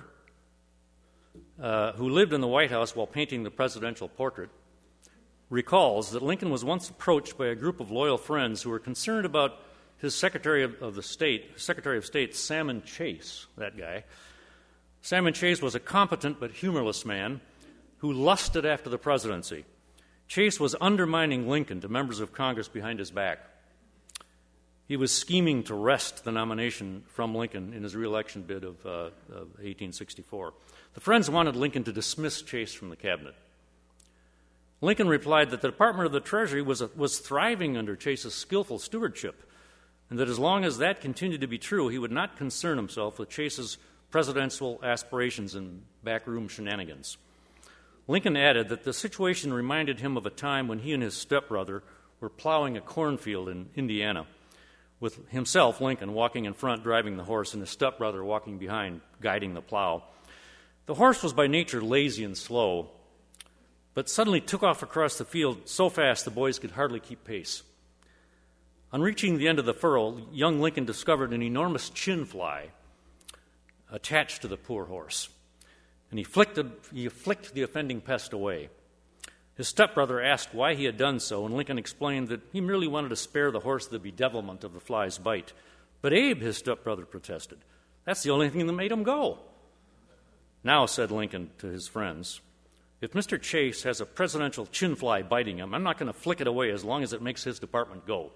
who lived in the White House while painting the presidential portrait, recalls that Lincoln was once approached by a group of loyal friends who were concerned about his Secretary of State, Salmon Chase, that guy. Salmon Chase was a competent but humorless man who lusted after the presidency. Chase was undermining Lincoln to members of Congress behind his back. He was scheming to wrest the nomination from Lincoln in his reelection bid of 1864. The friends wanted Lincoln to dismiss Chase from the cabinet. Lincoln replied that the Department of the Treasury was thriving under Chase's skillful stewardship, and that as long as that continued to be true, he would not concern himself with Chase's presidential aspirations and backroom shenanigans. Lincoln added that the situation reminded him of a time when he and his stepbrother were plowing a cornfield in Indiana, with himself, Lincoln, walking in front driving the horse and his stepbrother walking behind guiding the plow. The horse was by nature lazy and slow, but suddenly took off across the field so fast the boys could hardly keep pace. On reaching the end of the furrow, young Lincoln discovered an enormous chin fly attached to the poor horse, and he flicked the offending pest away. His stepbrother asked why he had done so, and Lincoln explained that he merely wanted to spare the horse the bedevilment of the fly's bite. "But Abe," his stepbrother protested, "that's the only thing that made him go." "Now," said Lincoln to his friends, If Mr. Chase has a presidential chin fly biting him, I'm not going to flick it away as long as it makes his department go.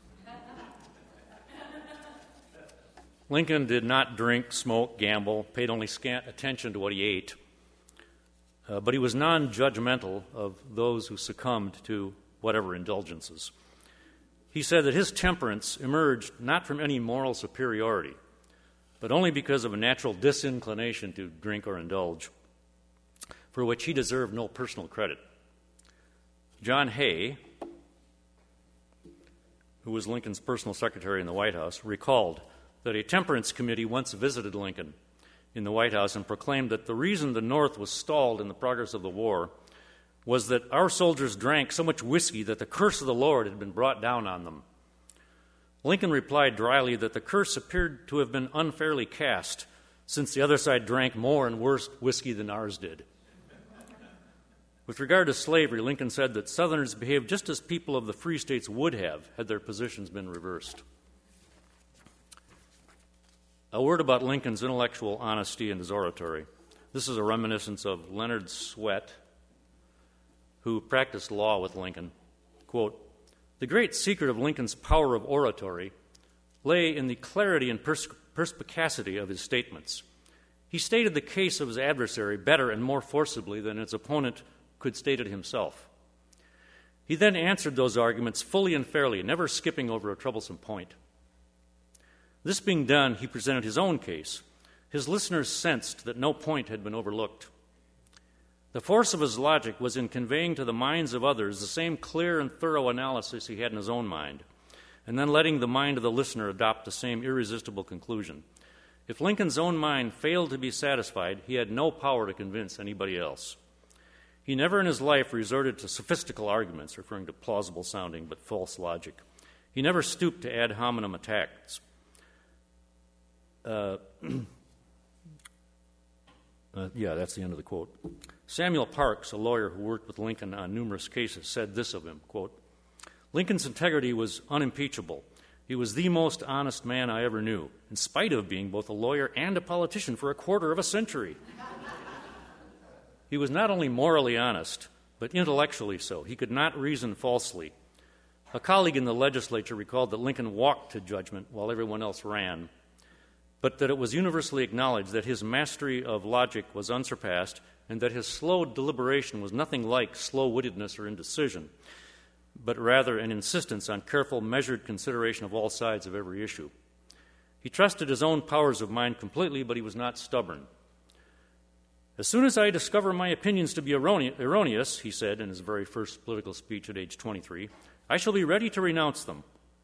Lincoln did not drink, smoke, gamble, paid only scant attention to what he ate, but he was non-judgmental of those who succumbed to whatever indulgences. He said that his temperance emerged not from any moral superiority, but only because of a natural disinclination to drink or indulge, for which he deserved no personal credit. John Hay, who was Lincoln's personal secretary in the White House, recalled that a temperance committee once visited Lincoln in the White House and proclaimed that the reason the North was stalled in the progress of the war was that our soldiers drank so much whiskey that the curse of the Lord had been brought down on them. Lincoln replied dryly that the curse appeared to have been unfairly cast, since the other side drank more and worse whiskey than ours did. With regard to slavery, Lincoln said that Southerners behaved just as people of the free states would have had their positions been reversed. A word about Lincoln's intellectual honesty and his oratory. This is a reminiscence of Leonard Swett, who practiced law with Lincoln. Quote, "The great secret of Lincoln's power of oratory lay in the clarity and perspicacity of his statements. He stated the case of his adversary better and more forcibly than his opponent could state it himself. He then answered those arguments fully and fairly, never skipping over a troublesome point. This being done, he presented his own case. His listeners sensed that no point had been overlooked. The force of his logic was in conveying to the minds of others the same clear and thorough analysis he had in his own mind, and then letting the mind of the listener adopt the same irresistible conclusion. If Lincoln's own mind failed to be satisfied, he had no power to convince anybody else. He never in his life resorted to sophistical arguments, referring to plausible sounding but false logic. He never stooped to ad hominem attacks. That's the end of the quote. Samuel Parks, a lawyer who worked with Lincoln on numerous cases, said this of him, quote, "Lincoln's integrity was unimpeachable. He was the most honest man I ever knew, in spite of being both a lawyer and a politician for a quarter of a century. He was not only morally honest, but intellectually so. He could not reason falsely. A colleague in the legislature recalled that Lincoln walked to judgment while everyone else ran, but that it was universally acknowledged that his mastery of logic was unsurpassed and that his slow deliberation was nothing like slow-wittedness or indecision, but rather an insistence on careful, measured consideration of all sides of every issue. He trusted his own powers of mind completely, but he was not stubborn. As soon as I discover my opinions to be erroneous, he said in his very first political speech at age 23, I shall be ready to renounce them."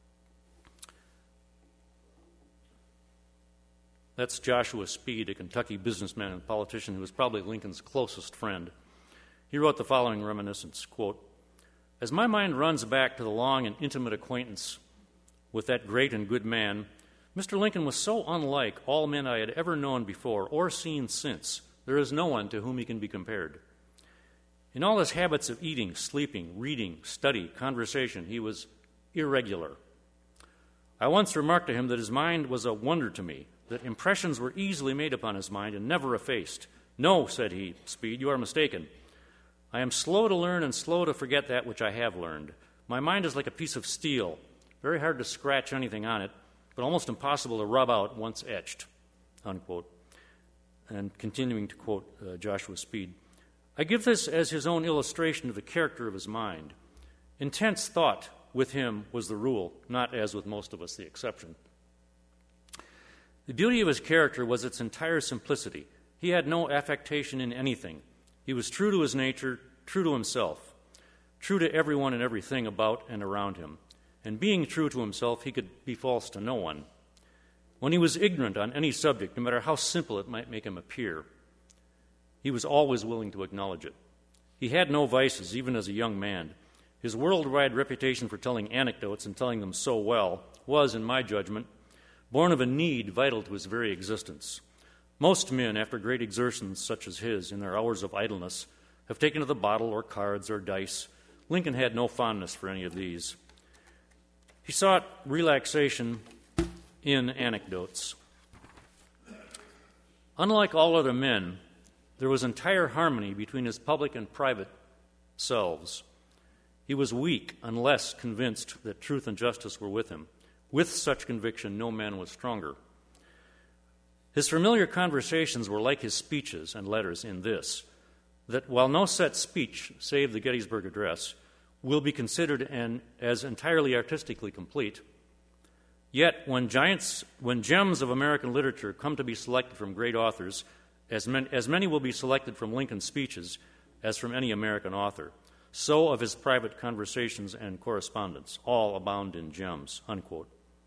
That's Joshua Speed, a Kentucky businessman and politician who was probably Lincoln's closest friend. He wrote the following reminiscence, quote, "As my mind runs back to the long and intimate acquaintance with that great and good man, Mr. Lincoln was so unlike all men I had ever known before or seen since, there is no one to whom he can be compared. In all his habits of eating, sleeping, reading, study, conversation, he was irregular. I once remarked to him that his mind was a wonder to me, that impressions were easily made upon his mind and never effaced. No, said he, Speed, you are mistaken. I am slow to learn and slow to forget that which I have learned. My mind is like a piece of steel, very hard to scratch anything on it, but almost impossible to rub out once etched," unquote. And continuing to quote Joshua Speed, "I give this as his own illustration of the character of his mind. Intense thought with him was the rule, not as with most of us the exception. The beauty of his character was its entire simplicity. He had no affectation in anything. He was true to his nature, true to himself, true to everyone and everything about and around him. And being true to himself, he could be false to no one. When he was ignorant on any subject, no matter how simple it might make him appear, he was always willing to acknowledge it. He had no vices, even as a young man. His worldwide reputation for telling anecdotes and telling them so well was, in my judgment, born of a need vital to his very existence. Most men, after great exertions such as his in their hours of idleness, have taken to the bottle or cards or dice. Lincoln had no fondness for any of these. He sought relaxation in anecdotes. Unlike all other men, there was entire harmony between his public and private selves. He was weak unless convinced that truth and justice were with him. With such conviction, no man was stronger. His familiar conversations were like his speeches and letters in this, that while no set speech, save the Gettysburg Address, will be considered as entirely artistically complete, yet when gems of American literature come to be selected from great authors, as many will be selected from Lincoln's speeches as from any American author, so of his private conversations and correspondence, all abound in gems, unquote.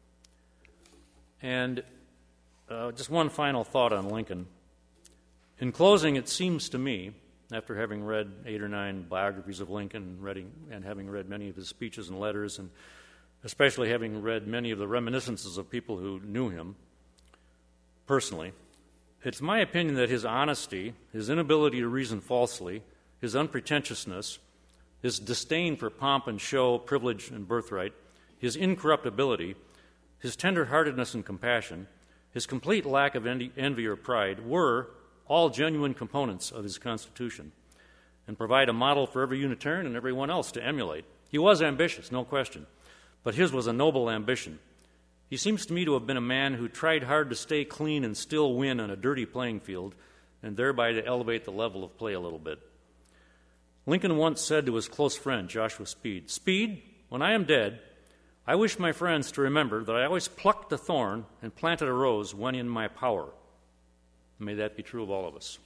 And just one final thought on Lincoln. In closing, it seems to me, after having read 8 or 9 biographies of Lincoln and having read many of his speeches and letters, and especially having read many of the reminiscences of people who knew him personally, it's my opinion that his honesty, his inability to reason falsely, his unpretentiousness, his disdain for pomp and show, privilege and birthright, his incorruptibility, his tender-heartedness and compassion, his complete lack of envy or pride were all genuine components of his Constitution and provide a model for every Unitarian and everyone else to emulate. He was ambitious, no question, but his was a noble ambition. He seems to me to have been a man who tried hard to stay clean and still win on a dirty playing field and thereby to elevate the level of play a little bit. Lincoln once said to his close friend, Joshua Speed, "Speed, when I am dead, I wish my friends to remember that I always plucked a thorn and planted a rose when in my power." May that be true of all of us.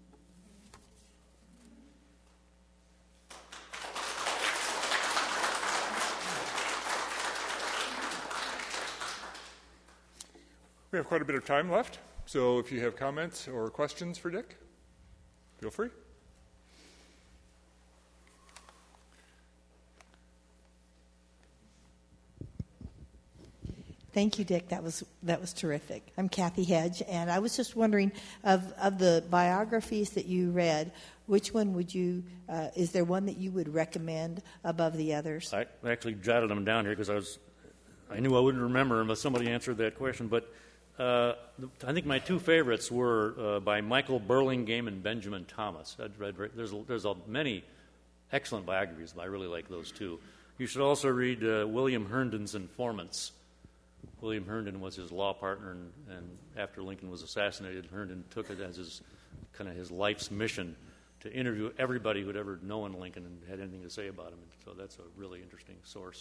We have quite a bit of time left, so if you have comments or questions for Dick, feel free. Thank you, Dick. That was terrific. I'm Kathy Hedge, and I was just wondering, of the biographies that you read, which one would you? Is there one that you would recommend above the others? I actually jotted them down here because I knew I wouldn't remember unless somebody answered that question. But I think my 2 favorites were by Michael Burlingame and Benjamin Thomas. There's many excellent biographies, but I really like those 2. You should also read William Herndon's Informants. William Herndon was his law partner, and after Lincoln was assassinated, Herndon took it as his life's mission to interview everybody who'd ever known Lincoln and had anything to say about him. And so that's a really interesting source.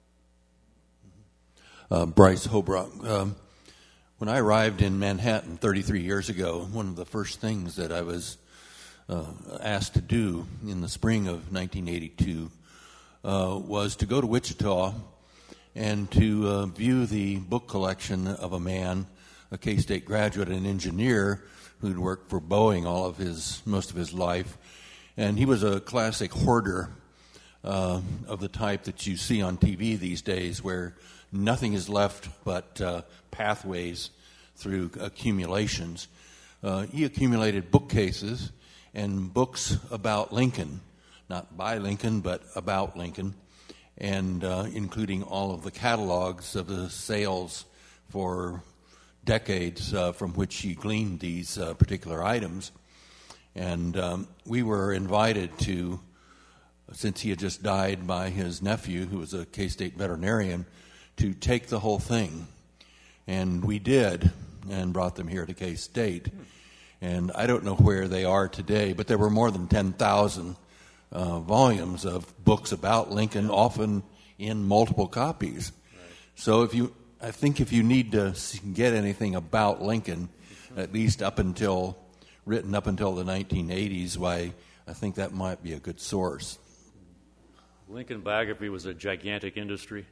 Bryce Hobrock. When I arrived in Manhattan 33 years ago, one of the first things that I was asked to do in the spring of 1982 was to go to Wichita and to view the book collection of a man, a K-State graduate, an engineer who'd worked for Boeing most of his life. And he was a classic hoarder of the type that you see on TV these days, where nothing is left but pathways through accumulations. He accumulated bookcases and books about Lincoln, not by Lincoln, but about Lincoln, and including all of the catalogs of the sales for decades from which he gleaned these particular items. And we were invited to, since he had just died by his nephew, who was a K-State veterinarian, to take the whole thing. And we did, and brought them here to K-State. And I don't know where they are today, but there were more than 10,000 volumes of books about Lincoln, often in multiple copies. Right. So I think if you need to get anything about Lincoln, at least written up until the 1980s, why I think that might be a good source. Lincoln biography was a gigantic industry.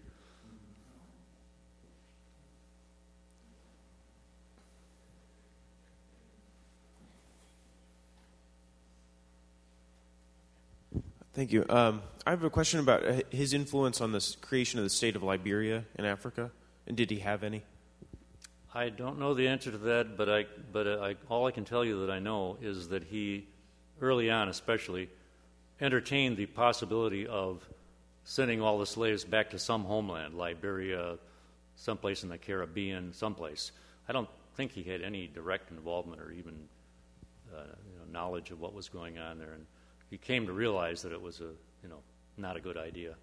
Thank you. I have a question about his influence on the creation of the state of Liberia in Africa, and did he have any? I don't know the answer to that, but all I can tell you that I know is that he, early on especially, entertained the possibility of sending all the slaves back to some homeland, Liberia, someplace in the Caribbean, someplace. I don't think he had any direct involvement or even knowledge of what was going on there, and he came to realize that it was not a good idea.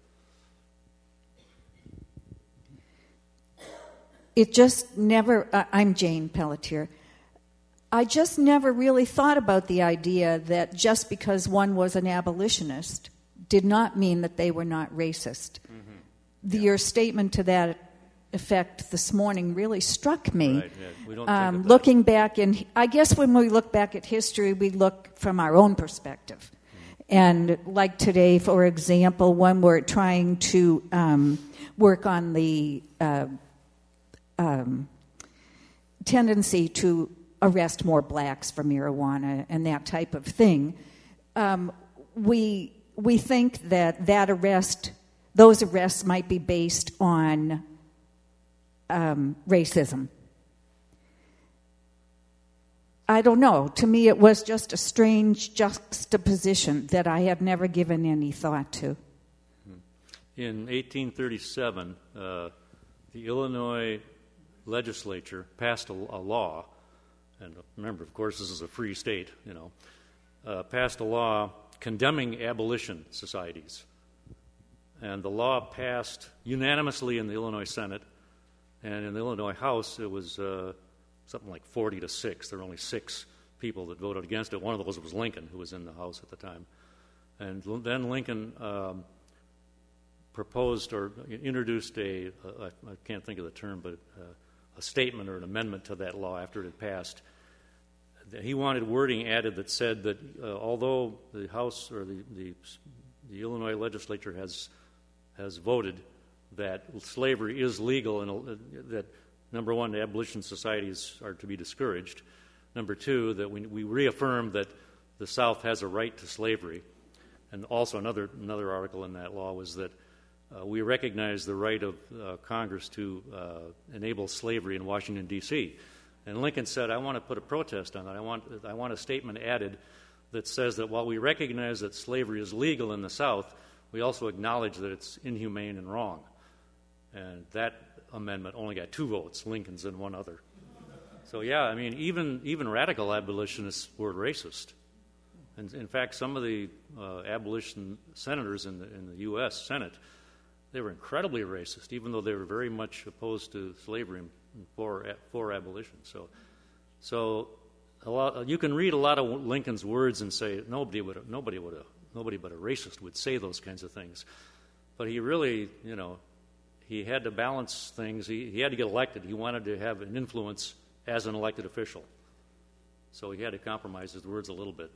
It just never. I'm Jane Pelletier. I just never really thought about the idea that just because one was an abolitionist did not mean that they were not racist. Mm-hmm. Your statement to that effect this morning really struck me. Right, yeah. We don't think of that. Looking back, I guess when we look back at history, we look from our own perspective. Mm-hmm. And like today, for example, when we're trying to work on the tendency to arrest more blacks for marijuana and that type of thing, we think that those arrests might be based on racism. I don't know. To me, it was just a strange juxtaposition that I had never given any thought to. In 1837, the Illinois legislature passed a law, and remember, of course, this is a free state, passed a law condemning abolition societies. And the law passed unanimously in the Illinois Senate, and in the Illinois House, it was something like 40-6. There were only 6 people that voted against it. One of those was Lincoln, who was in the House at the time. And then Lincoln proposed or introduced I can't think of the term, but a statement or an amendment to that law after it had passed. He wanted wording added that said that although the House or the Illinois legislature has voted that slavery is legal and that, number one, the abolition societies are to be discouraged. Number two, that we reaffirm that the South has a right to slavery. And also another article in that law was that we recognize the right of Congress to enable slavery in Washington, D.C. And Lincoln said, I want to put a protest on that. I want a statement added that says that while we recognize that slavery is legal in the South, we also acknowledge that it's inhumane and wrong. And that amendment only got 2 votes, Lincoln's and one other. So yeah, I mean, even radical abolitionists were racist. And in fact, some of the abolition senators in the U.S. Senate, they were incredibly racist, even though they were very much opposed to slavery and for abolition. So you can read a lot of Lincoln's words and say nobody but a racist would say those kinds of things. But he really, he had to balance things. He had to get elected. He wanted to have an influence as an elected official. So he had to compromise his words a little bit.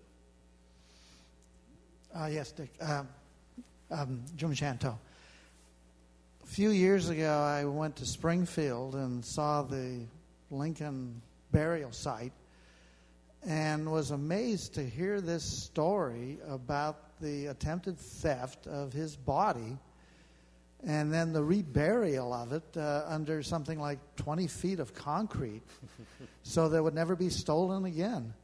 Yes, Dick. Jim Shanto. A few years ago, I went to Springfield and saw the Lincoln burial site and was amazed to hear this story about the attempted theft of his body and then the reburial of it under something like 20 feet of concrete so that it would never be stolen again.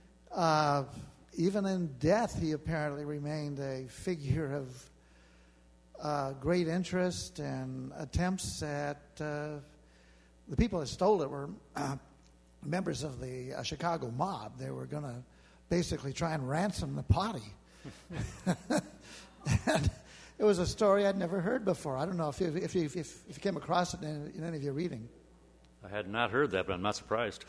Even in death, he apparently remained a figure of great interest, and attempts at the people that stole it were members of the Chicago mob. They were going to basically try and ransom the body. And it was a story I'd never heard before. I don't know if you came across it in any of your reading. I had not heard that, but I'm not surprised.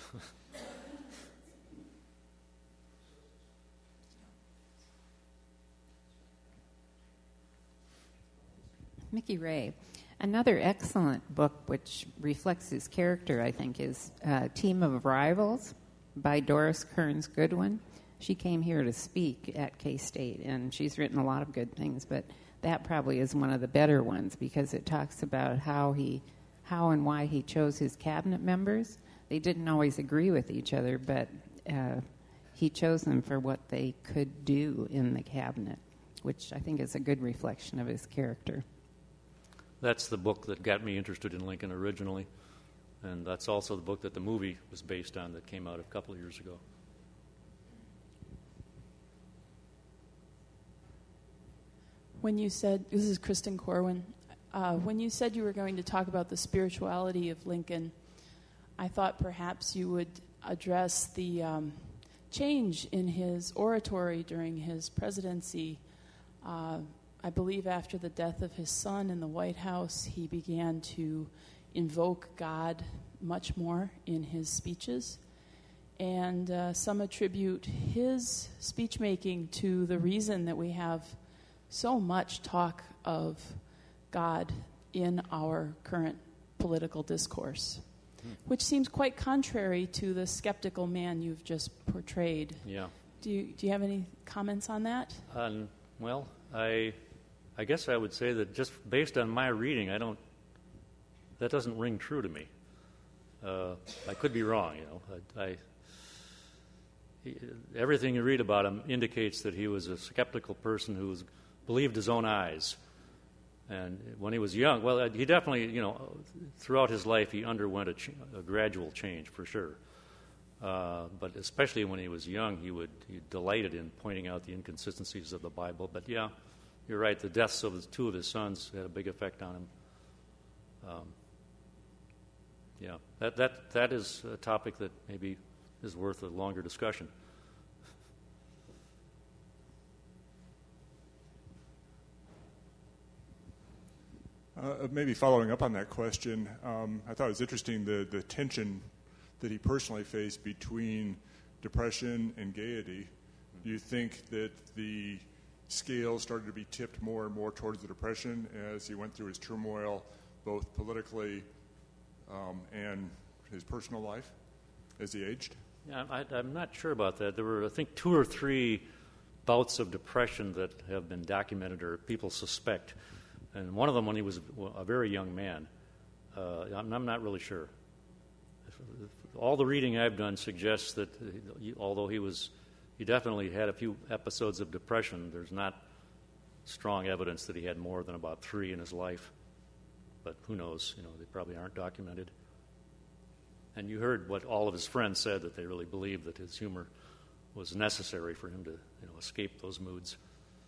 Mickey Ray. Another excellent book which reflects his character, I think, is Team of Rivals by Doris Kearns Goodwin. She came here to speak at K-State, and she's written a lot of good things, but that probably is one of the better ones because it talks about how and why he chose his cabinet members. They didn't always agree with each other, but he chose them for what they could do in the cabinet, which I think is a good reflection of his character. That's the book that got me interested in Lincoln originally, and that's also the book that the movie was based on that came out a couple of years ago. When you said, this is Kristen Corwin, when you said you were going to talk about the spirituality of Lincoln, I thought perhaps you would address the change in his oratory during his presidency. I believe after the death of his son in the White House, he began to invoke God much more in his speeches. And some attribute his speech making to the reason that we have so much talk of God in our current political discourse, which seems quite contrary to the skeptical man you've just portrayed. Yeah. Do you have any comments on that? Well, I guess I would say that just based on my reading, that doesn't ring true to me. I could be wrong, everything you read about him indicates that he was a skeptical person who believed his own eyes. And when he was young, well, he definitely, throughout his life, he underwent a gradual change, for sure. But especially when he was young, he delighted in pointing out the inconsistencies of the Bible. But yeah, you're right, the deaths of two of his sons had a big effect on him. That is a topic that maybe is worth a longer discussion. Maybe following up on that question, I thought it was interesting the tension that he personally faced between depression and gaiety. Do you think that the scale started to be tipped more and more towards the depression as he went through his turmoil, both politically and his personal life, as he aged? Yeah, I'm not sure about that. There were, I think, 2 or 3 bouts of depression that have been documented or people suspect. And one of them when he was a very young man. I'm not really sure. All the reading I've done suggests that although he definitely had a few episodes of depression, there's not strong evidence that he had more than about 3 in his life. But who knows? They probably aren't documented. And you heard what all of his friends said, that they really believed that his humor was necessary for him to escape those moods.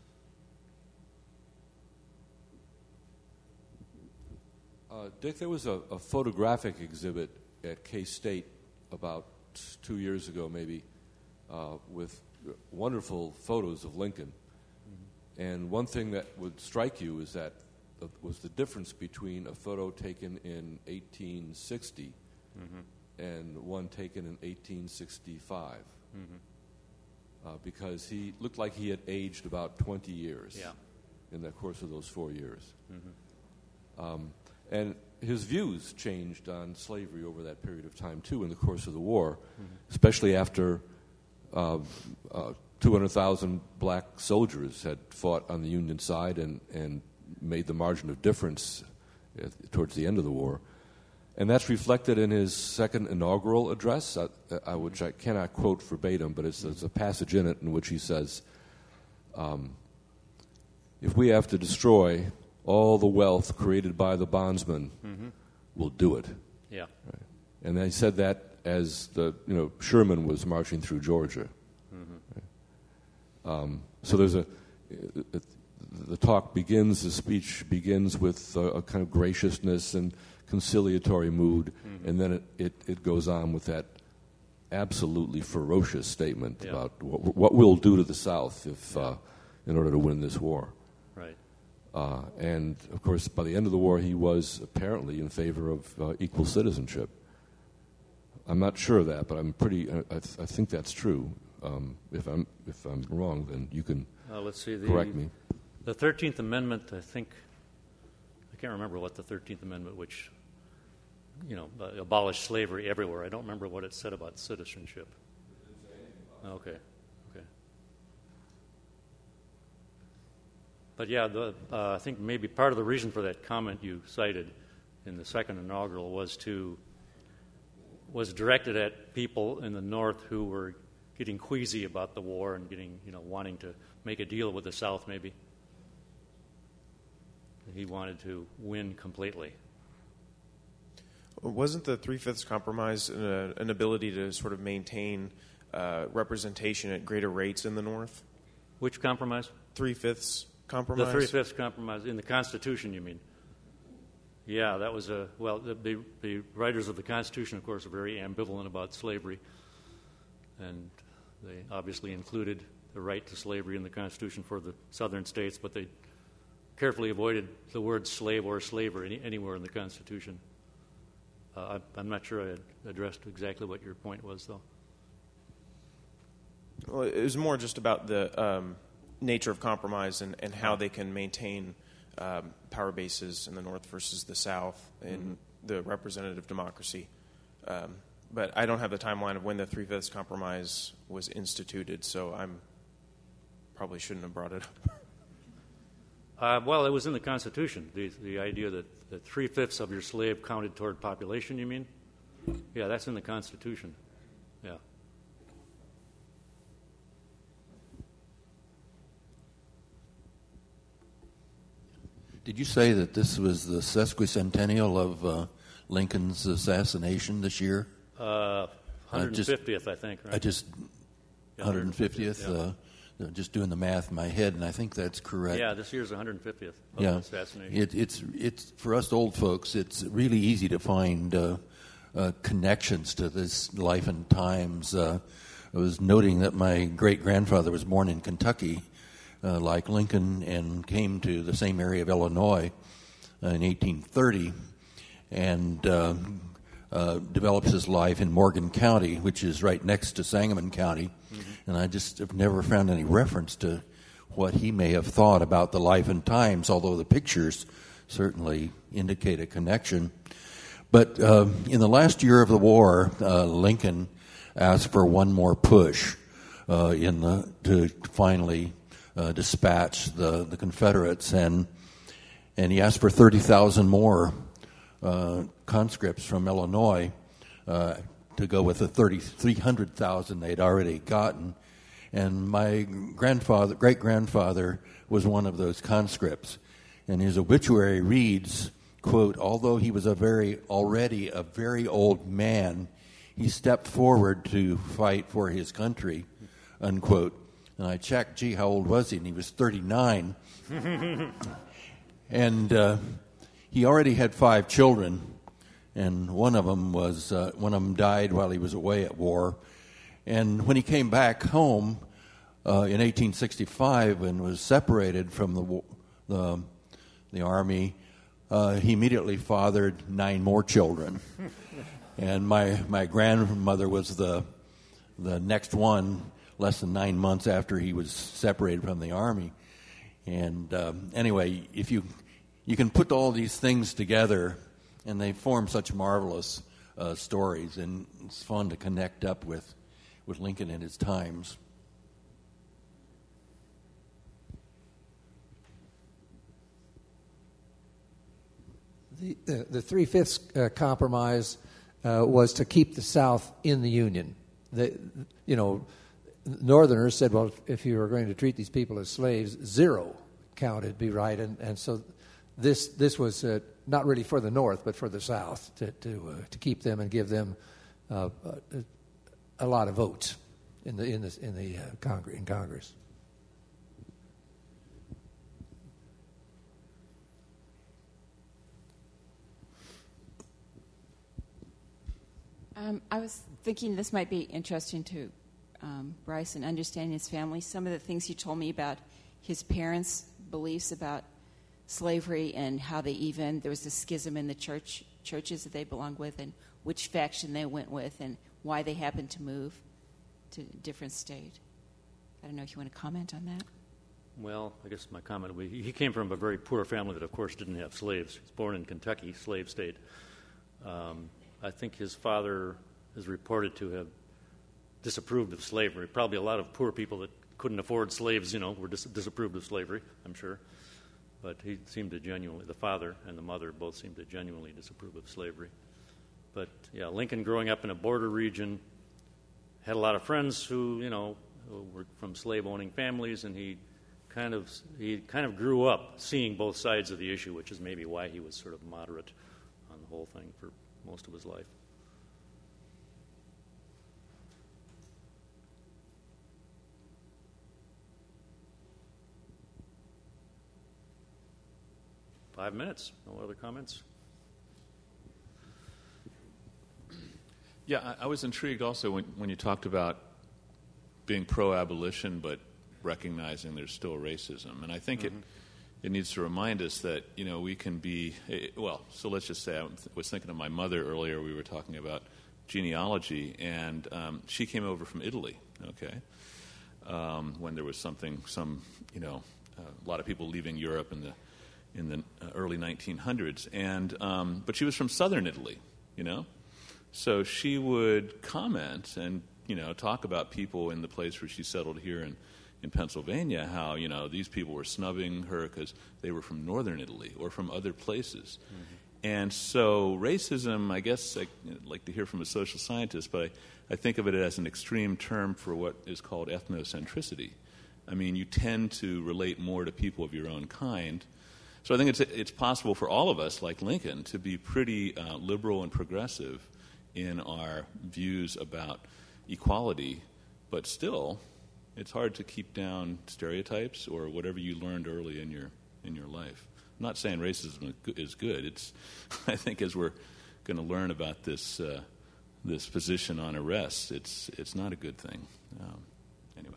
Dick, there was a photographic exhibit at K-State about 2 years ago, maybe, with wonderful photos of Lincoln. Mm-hmm. And one thing that would strike you is that was the difference between a photo taken in 1860 mm-hmm. and one taken in 1865. Mm-hmm. Because he looked like he had aged about 20 years in the course of those 4 years. Mm-hmm. And his views changed on slavery over that period of time, too, in the course of the war, mm-hmm. especially after 200,000 black soldiers had fought on the Union side and made the margin of difference towards the end of the war. And that's reflected in his second inaugural address, which I cannot quote verbatim, but there's a passage in it in which he says, if we have to destroy all the wealth created by the bondsman, mm-hmm. we'll do it. Yeah. Right. And they said that as Sherman was marching through Georgia. Mm-hmm. Right. So there's the talk begins, the speech begins with a kind of graciousness and conciliatory mood, mm-hmm. and then it goes on with that absolutely ferocious statement about what we'll do to the South if in order to win this war. Right. And, of course, by the end of the war, he was apparently in favor of equal citizenship. I'm not sure of that, but I'm I think that's true. If I'm wrong, then you can correct me. The 13th Amendment, I can't remember what the 13th Amendment, which, abolished slavery everywhere. I don't remember what it said about citizenship. Okay. But I think maybe part of the reason for that comment you cited in the second inaugural was directed at people in the North who were getting queasy about the war and wanting to make a deal with the South. Maybe he wanted to win completely. Wasn't the 3/5 compromise an ability to sort of maintain representation at greater rates in the North? Which compromise? 3/5 compromise. The 3/5 compromise in the Constitution, you mean? Yeah, that was the writers of the Constitution, of course, are very ambivalent about slavery, and They obviously included the right to slavery in the Constitution for the southern states, but they carefully avoided the word slave or slaver anywhere in the Constitution. I'm not sure I addressed exactly what your point was, though. Well, it was more just about the nature of compromise and how they can maintain power bases in the North versus the South in the representative democracy. But I don't have the timeline of when the Three-Fifths Compromise was instituted, so I probably shouldn't have brought it up. Well, it was in the Constitution, the idea that 3/5 of your slave counted toward population, you mean? Yeah, that's in the Constitution. Yeah. Did you say that this was the sesquicentennial of Lincoln's assassination this year? 150th, I think, right? 150th? Yeah. Just doing the math in my head, and I think that's correct. Yeah, this year's 150th of the assassination. It's for us old folks, it's really easy to find connections to this life and times. I was noting that my great-grandfather was born in Kentucky, like Lincoln, and came to the same area of Illinois in 1830, and develops his life in Morgan County, which is right next to Sangamon County. And I just have never found any reference to what he may have thought about the life and times, although the pictures certainly indicate a connection. But in the last year of the war, Lincoln asked for one more push to finally dispatch the Confederates, and he asked for 30,000 more conscripts from Illinois to go with the 300,000 they'd already gotten. And my great-grandfather was one of those conscripts. And his obituary reads, quote, "Although he was already a very old man, he stepped forward to fight for his country," unquote. And I checked, how old was he? And he was 39. And he already had 5 children, and one of them died while he was away at war. And when he came back home in 1865 and was separated from the army, he immediately fathered 9 more children. And my grandmother was the next one, less than 9 months after he was separated from the army. And anyway, if you can put all these things together, and they form such marvelous stories, and it's fun to connect up with Lincoln and his times. The Three-Fifths Compromise was to keep the South in the Union. Northerners said, well, if you were going to treat these people as slaves, 0 counted, be right, and so this was not really for the North, but for the South to keep them and give them a lot of votes in Congress. I was thinking this might be interesting to Bryce and understanding his family. Some of the things he told me about his parents' beliefs about slavery and how there was a schism in the churches that they belonged with, and which faction they went with, and why they happened to move to a different state. I don't know if you want to comment on that. Well, I guess my comment would be he came from a very poor family that, of course, didn't have slaves. He was born in Kentucky, slave state. I think his father is reported to have disapproved of slavery. Probably a lot of poor people that couldn't afford slaves, were disapproved of slavery, I'm sure. But he seemed to the father and the mother both seemed to genuinely disapprove of slavery. But, yeah, Lincoln growing up in a border region had a lot of friends who were from slave-owning families, and he kind of grew up seeing both sides of the issue, which is maybe why he was sort of moderate on the whole thing for most of his life. Five minutes. No other comments? Yeah, I was intrigued also when you talked about being pro-abolition, but recognizing there's still racism. And I think it needs to remind us that, we can be, so let's just say I was thinking of my mother earlier. We were talking about genealogy, and she came over from Italy, okay, when there was a lot of people leaving Europe in the early 1900s, and but she was from southern Italy, so she would comment and talk about people in the place where she settled here in Pennsylvania, how these people were snubbing her because they were from northern Italy or from other places. And so racism, I guess I'd like to hear from a social scientist, but I think of it as an extreme term for what is called ethnocentricity. I mean, you tend to relate more to people of your own kind. So I think it's possible for all of us, like Lincoln, to be pretty liberal and progressive in our views about equality, but still, it's hard to keep down stereotypes or whatever you learned early in your life. I'm not saying racism is good. It's, I think, as we're going to learn about this position on arrest, it's not a good thing. Anyway.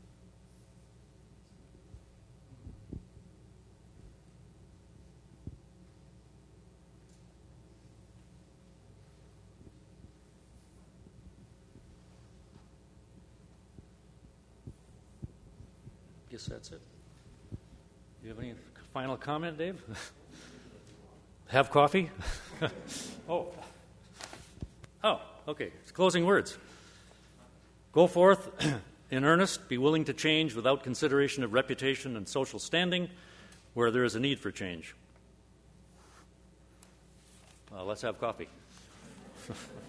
Guess that's it. Do you have any final comment, Dave? Have coffee? Oh, okay. It's closing words. Go forth in earnest, be willing to change without consideration of reputation and social standing where there is a need for change. Let's have coffee.